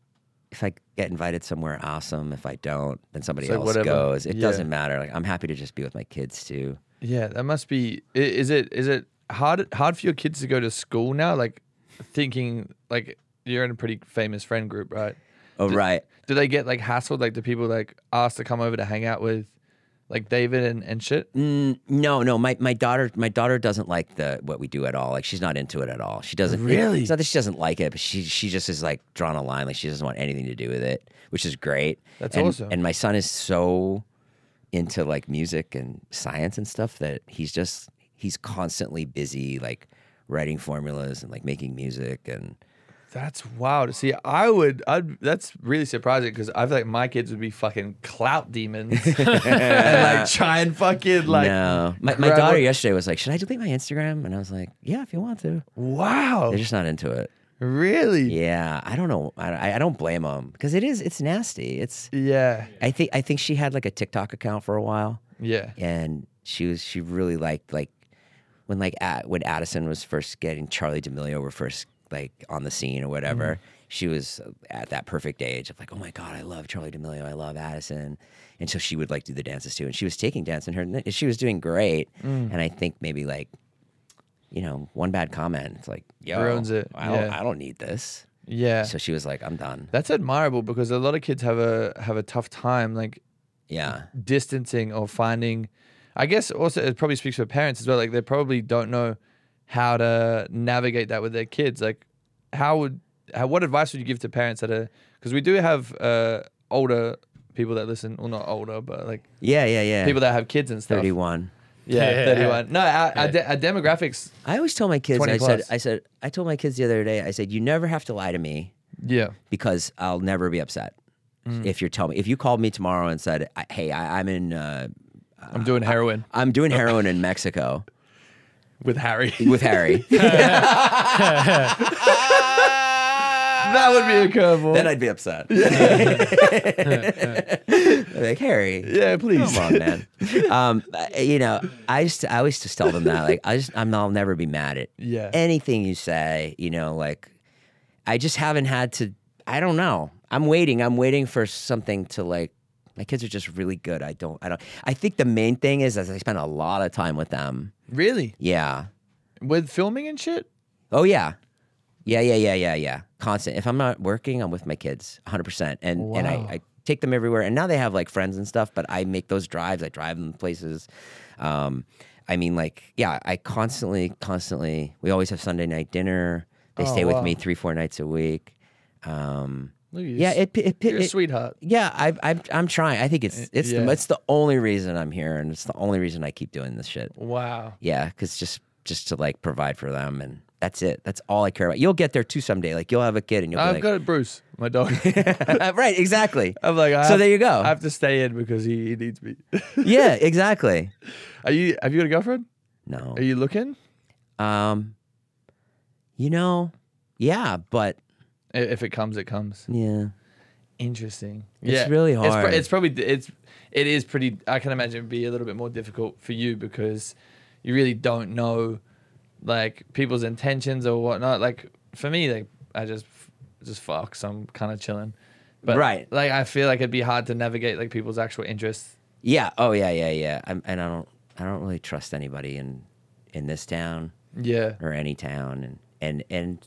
Speaker 1: if I get invited somewhere, awesome. If I don't, then somebody
Speaker 2: It's like
Speaker 1: else
Speaker 2: whatever.
Speaker 1: goes. It
Speaker 2: Yeah.
Speaker 1: doesn't matter. Like I'm happy to just be with my kids too.
Speaker 2: Yeah, that must be. i- Is it is it hard hard for your kids to go to school now? Like thinking like you're in a pretty famous friend group, right?
Speaker 1: Oh
Speaker 2: Do-
Speaker 1: right.
Speaker 2: Do they get like hassled? Like do people like ask to come over to hang out with like David and, and shit?
Speaker 1: Mm, no, no. My my daughter my daughter doesn't like the what we do at all. Like she's not into it at all. She doesn't.
Speaker 2: Really?
Speaker 1: It's not that she doesn't like it, but she she just is like drawn a line. Like she doesn't want anything to do with it, which is great.
Speaker 2: That's
Speaker 1: and,
Speaker 2: awesome.
Speaker 1: And my son is so into like music and science and stuff that he's just he's constantly busy like writing formulas and like making music and
Speaker 2: That's wild. See, I would. I'd. That's really surprising because I feel like my kids would be fucking clout demons and like try and fucking like.
Speaker 1: no. My my
Speaker 2: grab
Speaker 1: daughter
Speaker 2: what-
Speaker 1: yesterday was like, "Should I delete my Instagram?" And I was like, "Yeah, if you want to."
Speaker 2: Wow.
Speaker 1: They're just not into it.
Speaker 2: Really?
Speaker 1: Yeah, I don't know. I, I don't blame them because it is. It's nasty. It's.
Speaker 2: Yeah.
Speaker 1: I think. I think she had like a TikTok account for a while,
Speaker 2: Yeah.
Speaker 1: and she was. She really liked like when like at, when Addison was first getting Charlie D'Amelio were first like on the scene or whatever. She was at that perfect age of like, oh my god, I love Charlie D'Amelio. I love Addison, and so she would like do the dances too. And she was taking dance in her. and She was doing great, and I think maybe like. You know, one bad comment, it's like, yo,
Speaker 2: Ruins it,
Speaker 1: I don't,
Speaker 2: yeah.
Speaker 1: I don't need this.
Speaker 2: Yeah.
Speaker 1: So she was like, I'm done.
Speaker 2: That's admirable because a lot of kids have a have a tough time like
Speaker 1: Yeah.
Speaker 2: distancing or finding. I guess also it probably speaks for parents as well. Like they probably don't know how to navigate that with their kids. Like how would how, what advice would you give to parents that are because we do have uh, older people that listen. Well, not older, but like
Speaker 1: Yeah, yeah, yeah.
Speaker 2: people that have kids and stuff.
Speaker 1: thirty-one.
Speaker 2: Yeah,
Speaker 3: Yeah.
Speaker 2: thirty-one. No, our, our, de- our demographics.
Speaker 1: I always tell my kids,
Speaker 2: twenty
Speaker 1: I said,
Speaker 2: plus.
Speaker 1: I said, I told my kids the other day, I said, you never have to lie to me
Speaker 2: Yeah.
Speaker 1: because I'll never be upset. If you're telling me, if you called me tomorrow and said, "Hey, I, I'm in, uh,
Speaker 2: I'm doing heroin
Speaker 1: I'm doing heroin in Mexico
Speaker 2: with Harry.
Speaker 1: with Harry,"
Speaker 2: That would be a curveball.
Speaker 1: then I'd be upset. Like, Harry,
Speaker 2: Yeah, please.
Speaker 1: come on, man. Um, you know, I just, I always just tell them that, like, I just, I'm, I'll never be mad at
Speaker 2: Yeah.
Speaker 1: anything you say. You know, like, I just haven't had to. I don't know. I'm waiting. I'm waiting for something to like. My kids are just really good. I don't. I don't. I think the main thing is, as I spend a lot of time with them.
Speaker 2: Really?
Speaker 1: Yeah.
Speaker 2: With filming and shit?
Speaker 1: Oh yeah. Yeah, yeah, yeah, yeah, yeah. Constant. If I'm not working, I'm with my kids, one hundred percent. And and I,
Speaker 2: Wow.
Speaker 1: I take them everywhere. And now they have like friends and stuff. But I make those drives. I drive them places. Um, I mean, like, yeah. I constantly, constantly. We always have Sunday night dinner. They
Speaker 2: Oh,
Speaker 1: stay with
Speaker 2: wow.
Speaker 1: me three, four nights a week. Um,
Speaker 2: Look at you.
Speaker 1: yeah, it, it, it,
Speaker 2: You're a
Speaker 1: it
Speaker 2: sweetheart.
Speaker 1: Yeah, I, I, I'm trying. I think it's it's
Speaker 2: Yeah.
Speaker 1: the it's the only reason I'm here, and it's the only reason I keep doing this shit.
Speaker 2: Wow.
Speaker 1: Yeah, because just just to like provide for them, and that's it. That's all I care about. You'll get there too someday. Like you'll have a kid, and you'll
Speaker 2: I've
Speaker 1: be
Speaker 2: got Bruce, my dog.
Speaker 1: like, right, exactly.
Speaker 2: I'm like, I
Speaker 1: So
Speaker 2: have-
Speaker 1: there you go.
Speaker 2: I have to stay in because he, he needs me.
Speaker 1: Yeah, exactly.
Speaker 2: Are you? Have you got a girlfriend?
Speaker 1: No,
Speaker 2: Are you looking?
Speaker 1: um, you know, yeah, but
Speaker 2: I- If it comes, it comes.
Speaker 1: yeah,
Speaker 2: Interesting.
Speaker 1: It's really
Speaker 2: It's, pro-
Speaker 1: hard.
Speaker 2: it's probably it's it is pretty. I can imagine it'd be a little bit more difficult for you because you really don't know like people's intentions or whatnot. Like for me, like I just just fuck. So I'm kind of chilling. But
Speaker 1: Right.
Speaker 2: like I feel like it'd be hard to navigate like people's actual interests.
Speaker 1: yeah. Oh yeah, yeah, yeah. I'm, and I don't I don't really trust anybody in in this town.
Speaker 2: Yeah.
Speaker 1: Or any town, and and and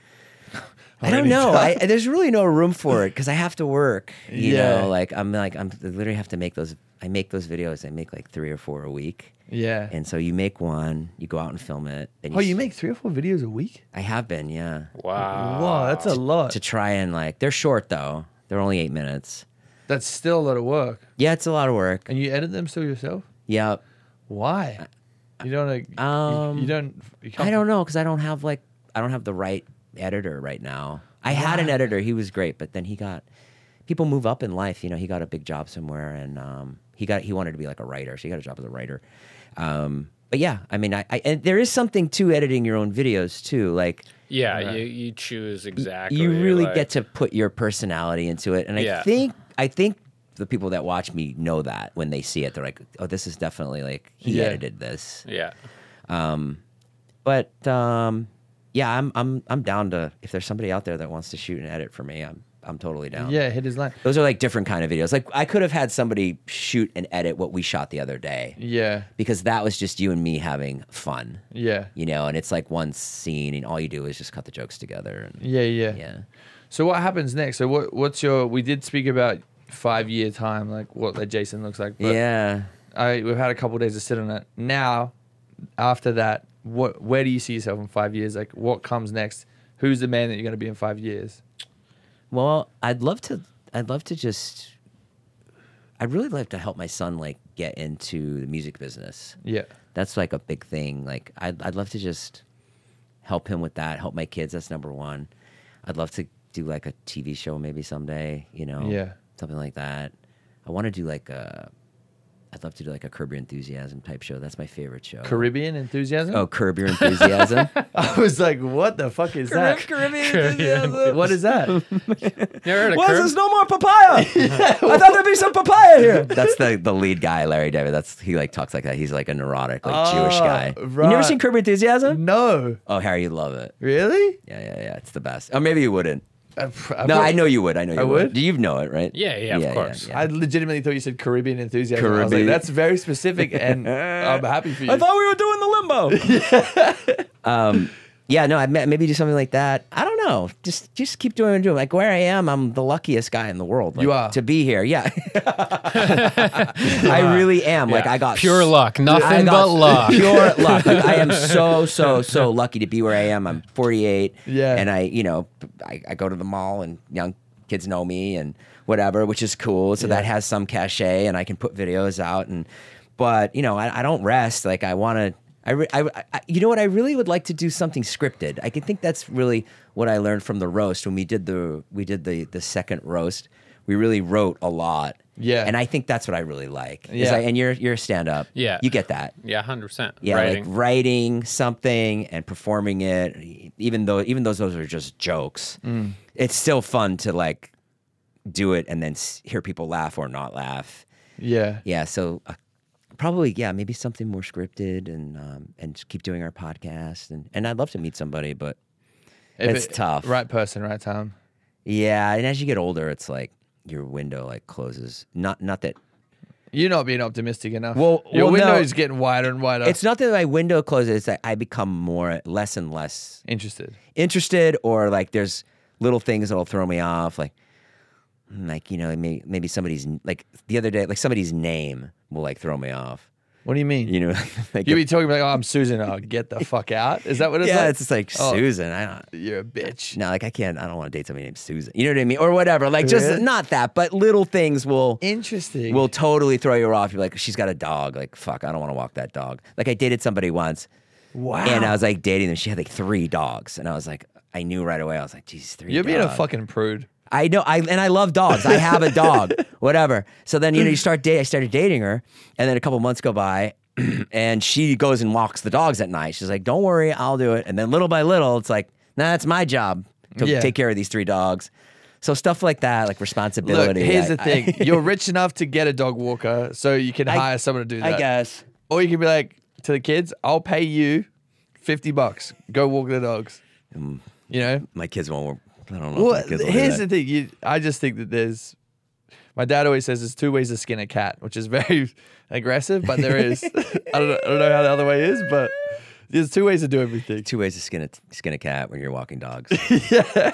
Speaker 1: I
Speaker 2: Or
Speaker 1: don't
Speaker 2: any
Speaker 1: know.
Speaker 2: town.
Speaker 1: I there's really no room for it because I have to work. You
Speaker 2: Yeah.
Speaker 1: know, like I'm like I'm I literally have to make those. I make those videos. I make like three or four a week,
Speaker 2: Yeah.
Speaker 1: and so you make one, you go out and film it. And
Speaker 2: Oh,
Speaker 1: s-
Speaker 2: you make three or four videos a week?
Speaker 1: I have been, yeah.
Speaker 3: Wow.
Speaker 2: Wow, that's a lot.
Speaker 1: To try and like, they're short though. They're only eight minutes.
Speaker 2: That's still a lot of work.
Speaker 1: Yeah, it's a lot of work.
Speaker 2: And you edit them still yourself?
Speaker 1: Yeah,
Speaker 2: Why? You don't. Like,
Speaker 1: Um,
Speaker 2: you, you don't. You can't,
Speaker 1: I don't know because I don't have like I don't have the right editor right now. I had an
Speaker 2: Why?
Speaker 1: editor. He was great, but then he got people move up in life. You know, he got a big job somewhere, and um, he got he wanted to be like a writer, so he got a job as a writer. Um, but yeah, I mean, I, I and there is something to editing your own videos too. Like
Speaker 3: Yeah,
Speaker 2: Right.
Speaker 3: you, you choose exactly.
Speaker 1: you really
Speaker 3: like-
Speaker 1: get to put your personality into it, and I
Speaker 3: Yeah.
Speaker 1: think I think the people that watch me know that when they see it, they're like, oh, this is definitely like he
Speaker 2: Yeah.
Speaker 1: edited this.
Speaker 3: Yeah.
Speaker 1: Um, but um, yeah, I'm I'm I'm down to if there's somebody out there that wants to shoot and edit for me, I'm I'm totally down.
Speaker 2: Yeah, hit his line.
Speaker 1: Those are like different kind of videos. Like I could have had somebody shoot and edit what we shot the other day
Speaker 2: Yeah,
Speaker 1: because that was just you and me having fun,
Speaker 2: yeah,
Speaker 1: you know, and it's like one scene and all you do is just cut the jokes together and
Speaker 2: yeah, yeah.
Speaker 1: yeah.
Speaker 2: So what happens next? So what? What's your? We did speak about five year time, like what that Jason looks like. But
Speaker 1: Yeah.
Speaker 2: I we've had a couple days to sit on it. Now, after that, what? Where do you see yourself in five years? Like what comes next? Who's the man that you're going to be in five years?
Speaker 1: Well, I'd love to. I'd love to just. I'd really love to help my son like get into the music business.
Speaker 2: Yeah,
Speaker 1: That's like a big thing. Like I'd I'd love to just help him with that. Help my kids. That's number one. I'd love to do like a T V show maybe someday. You know.
Speaker 2: Yeah.
Speaker 1: Something like that. I want to do like a. I'd love to do like a Curb Your Enthusiasm type show. That's my favorite show.
Speaker 2: Caribbean enthusiasm.
Speaker 1: Oh, Curb Your Enthusiasm.
Speaker 2: I was like, what the fuck is that?
Speaker 1: Caribbean
Speaker 3: Enthusiasm.
Speaker 2: What is that?
Speaker 3: You ever heard of
Speaker 1: Why
Speaker 3: Curb?
Speaker 1: is there no more papaya? I thought there'd be some papaya here. That's the the lead guy, Larry David. That's he like talks like that. He's like a neurotic, like Jewish
Speaker 2: Oh,
Speaker 1: guy. You
Speaker 2: right.
Speaker 1: never seen Curb Your Enthusiasm?
Speaker 2: No,
Speaker 1: Oh, Harry, you love it.
Speaker 2: really?
Speaker 1: Yeah, yeah, yeah. It's the best. Or maybe you wouldn't.
Speaker 2: I, I
Speaker 1: No,
Speaker 2: prob-
Speaker 1: I know you would. I know you
Speaker 2: I
Speaker 1: would.
Speaker 2: would?
Speaker 1: Do you know it, right?
Speaker 3: Yeah, yeah, of course.
Speaker 2: I legitimately thought you said Caribbean enthusiasm. I was like,
Speaker 1: Caribbean.
Speaker 2: that's very specific, and I'm happy for you.
Speaker 1: I thought we were doing the limbo. um, yeah, no, I maybe do something like that. I don't know. Just just keep doing what I'm doing. Like where I am, I'm the luckiest guy in the world. Like,
Speaker 2: You are.
Speaker 1: to be here. Yeah, I really am. Like
Speaker 3: Yeah.
Speaker 1: I got
Speaker 3: Pure
Speaker 1: s-
Speaker 3: luck,
Speaker 1: I
Speaker 3: nothing
Speaker 1: got
Speaker 3: but luck.
Speaker 1: Pure luck. Like, I am so so so lucky to be where I am. I'm forty-eight.
Speaker 2: Yeah.
Speaker 1: and I you know I, I go to the mall and young kids know me and whatever, which is cool. So that
Speaker 2: Yeah.
Speaker 1: has some cachet, and I can put videos out and. But you know, I, I don't rest. Like I want to. I, re- I, I, you know what? I really would like to do something scripted. I can think that's really what I learned from the roast when we did the we did the the second roast. We we really wrote a lot.
Speaker 2: Yeah.
Speaker 1: And I think that's what I really like. Is
Speaker 2: Yeah.
Speaker 1: I, and you're you're a stand-up.
Speaker 3: Yeah.
Speaker 1: You get that.
Speaker 3: Yeah, one hundred percent.
Speaker 1: Yeah,
Speaker 3: Writing.
Speaker 1: like writing something and performing it, even though even though those are just jokes,
Speaker 2: Mm.
Speaker 1: it's still fun to like do it and then s- hear people laugh or not laugh.
Speaker 2: Yeah.
Speaker 1: Yeah, so uh, probably yeah, maybe something more scripted and um, and just keep doing our podcast and and I'd love to meet somebody, but
Speaker 2: If
Speaker 1: it's
Speaker 2: it-
Speaker 1: tough.
Speaker 2: Right person, right time.
Speaker 1: Yeah, and as you get older, it's like your window like closes. Not not that
Speaker 2: You're not being optimistic enough.
Speaker 1: Well-
Speaker 2: your
Speaker 1: well,
Speaker 2: window
Speaker 1: no.
Speaker 2: is getting wider and wider.
Speaker 1: it's not that my window closes. It's that I become more less and less
Speaker 2: interested.
Speaker 1: interested, or like there's little things that'll throw me off, like like you know maybe maybe somebody's like the other day like somebody's name will like throw me off.
Speaker 2: What do you mean?
Speaker 1: You know, like
Speaker 2: You be talking like, oh, I'm Susan. Oh, get the fuck out. Is that what it's
Speaker 1: yeah,
Speaker 2: like?
Speaker 1: it's just like
Speaker 2: Oh.
Speaker 1: Susan. I don't.
Speaker 2: You're a bitch.
Speaker 1: No, like I can't. I don't want to date somebody named Susan. You know what I mean, or whatever. Like just
Speaker 2: Really?
Speaker 1: not that, but little things will
Speaker 2: Interesting.
Speaker 1: will totally throw you off. You're like, she's got a dog. Like fuck, I don't want to walk that dog. Like I dated somebody once.
Speaker 2: wow.
Speaker 1: And I was like dating them. She had like three dogs, and I was like, I knew right away. I was like, geez, three.
Speaker 2: You're being a
Speaker 1: dogs.
Speaker 2: fucking prude.
Speaker 1: I know. I and I love dogs. I have a dog. Whatever. So then you know you start date. I started dating her, and then a couple months go by, and she goes and walks the dogs at night. She's like, "Don't worry, I'll do it." And then little by little, it's like, "Nah, that's my job to
Speaker 2: Yeah.
Speaker 1: take care of these three dogs." So stuff like that, like
Speaker 2: Look,
Speaker 1: responsibility.
Speaker 2: here's
Speaker 1: I-
Speaker 2: the thing.
Speaker 1: I,
Speaker 2: You're rich enough to get a dog walker, so you can
Speaker 1: I-
Speaker 2: hire someone to do that.
Speaker 1: I guess.
Speaker 2: Or you can be like to the kids, I'll pay you fifty bucks. Go walk the dogs.
Speaker 1: Mm.
Speaker 2: You know?
Speaker 1: My kids won't. work. I don't know.
Speaker 2: Well,
Speaker 1: if my kids will do
Speaker 2: here's
Speaker 1: that.
Speaker 2: the thing. You, I just think that there's. My dad always says there's two ways to skin a cat, which is very aggressive, but there is. I don't know, I don't know how the other way is, but there's two ways to do everything.
Speaker 1: Two ways to skin a skin a cat when you're walking dogs.
Speaker 2: Yeah.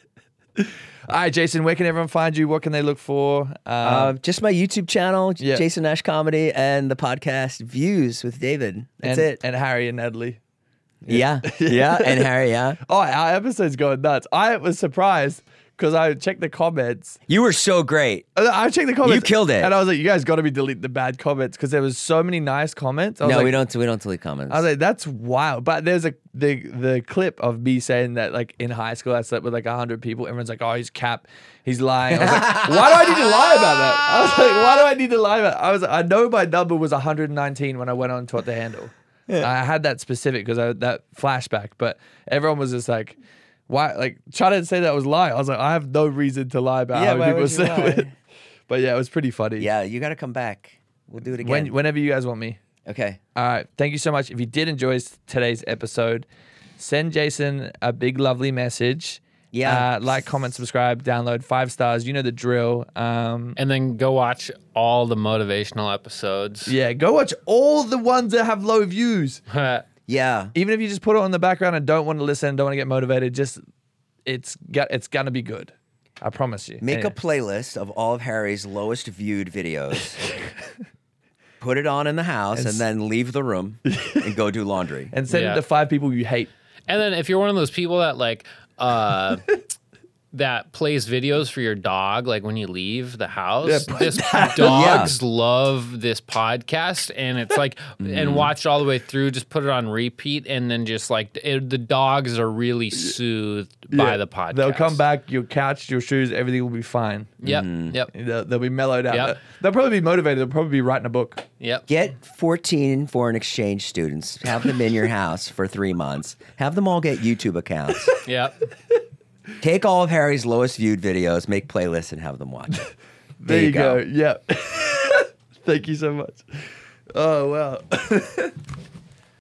Speaker 2: All right, Jason, where can everyone find you? What can they look for? Um,
Speaker 1: Uh, just my YouTube channel,
Speaker 2: Yeah.
Speaker 1: Jason Nash Comedy, and the podcast Views with David. That's
Speaker 2: and,
Speaker 1: it.
Speaker 2: And Harry and Natalie.
Speaker 1: Yeah, yeah, and Harry, yeah.
Speaker 2: Oh, our episode's going nuts. I was surprised because I checked the comments.
Speaker 1: You were so great.
Speaker 2: I checked the comments.
Speaker 1: You killed it.
Speaker 2: And I was like, you guys got to be deleting the bad comments because there was so many nice comments. I was
Speaker 1: No,
Speaker 2: like,
Speaker 1: we don't. We don't delete comments.
Speaker 2: I was like, that's wild. But there's a the the clip of me saying that like in high school I slept with like a hundred people. Everyone's like, oh, he's cap, he's lying. I was like, why do I need to lie about that? I was like, why do I need to lie about? That? I was I know my number was one hundred nineteen when I went on Taught the Handle. I had that specific because I that flashback, but everyone was just like, why? Like trying to say that was lie. I was like, I have no reason to lie about
Speaker 1: Yeah,
Speaker 2: how
Speaker 1: why
Speaker 2: many people
Speaker 1: would you
Speaker 2: slept
Speaker 1: lie?
Speaker 2: with. But yeah, it was pretty funny.
Speaker 1: yeah, you got to come back. We'll do it again.
Speaker 2: When, whenever you guys want me.
Speaker 1: okay.
Speaker 2: All right. Thank you so much. If you did enjoy s- today's episode, send Jason a big, lovely message.
Speaker 1: Yeah.
Speaker 2: Uh, like, comment, subscribe, download, five stars. You know the drill. Um,
Speaker 3: And then go watch all the motivational episodes.
Speaker 2: yeah. Go watch all the ones that have low views.
Speaker 1: Yeah.
Speaker 2: Even if you just put it on the background and don't want to listen, don't want to get motivated, just it's got it's gonna be good. I promise you.
Speaker 1: Make a
Speaker 2: Anyway.
Speaker 1: playlist of all of Harry's lowest viewed videos. Put it on in the house, and,
Speaker 2: s-
Speaker 1: then leave the room and go do laundry.
Speaker 2: and send
Speaker 3: Yeah.
Speaker 2: it to five people you hate.
Speaker 3: And then if you're one of those people that like uh that plays videos for your dog like when you leave the house,
Speaker 2: Yeah, put
Speaker 3: this dogs love this podcast and it's like and watch it all the way through, just put it on repeat and then just like it, the dogs are really soothed by
Speaker 2: Yeah.
Speaker 3: the podcast.
Speaker 2: They'll come back, your couch, your shoes, everything will be fine.
Speaker 3: Yep. Yep.
Speaker 2: They'll, they'll be mellowed out.
Speaker 3: Yep.
Speaker 2: They'll, they'll probably be motivated. They'll probably be writing a book.
Speaker 3: Yep.
Speaker 1: Get fourteen foreign exchange students, have them in your house for three months, have them all get YouTube accounts.
Speaker 3: Yep.
Speaker 1: Take all of Harry's lowest viewed videos, make playlists, and have them watch it.
Speaker 2: There, you go. Yeah. Thank you so much. Oh, wow.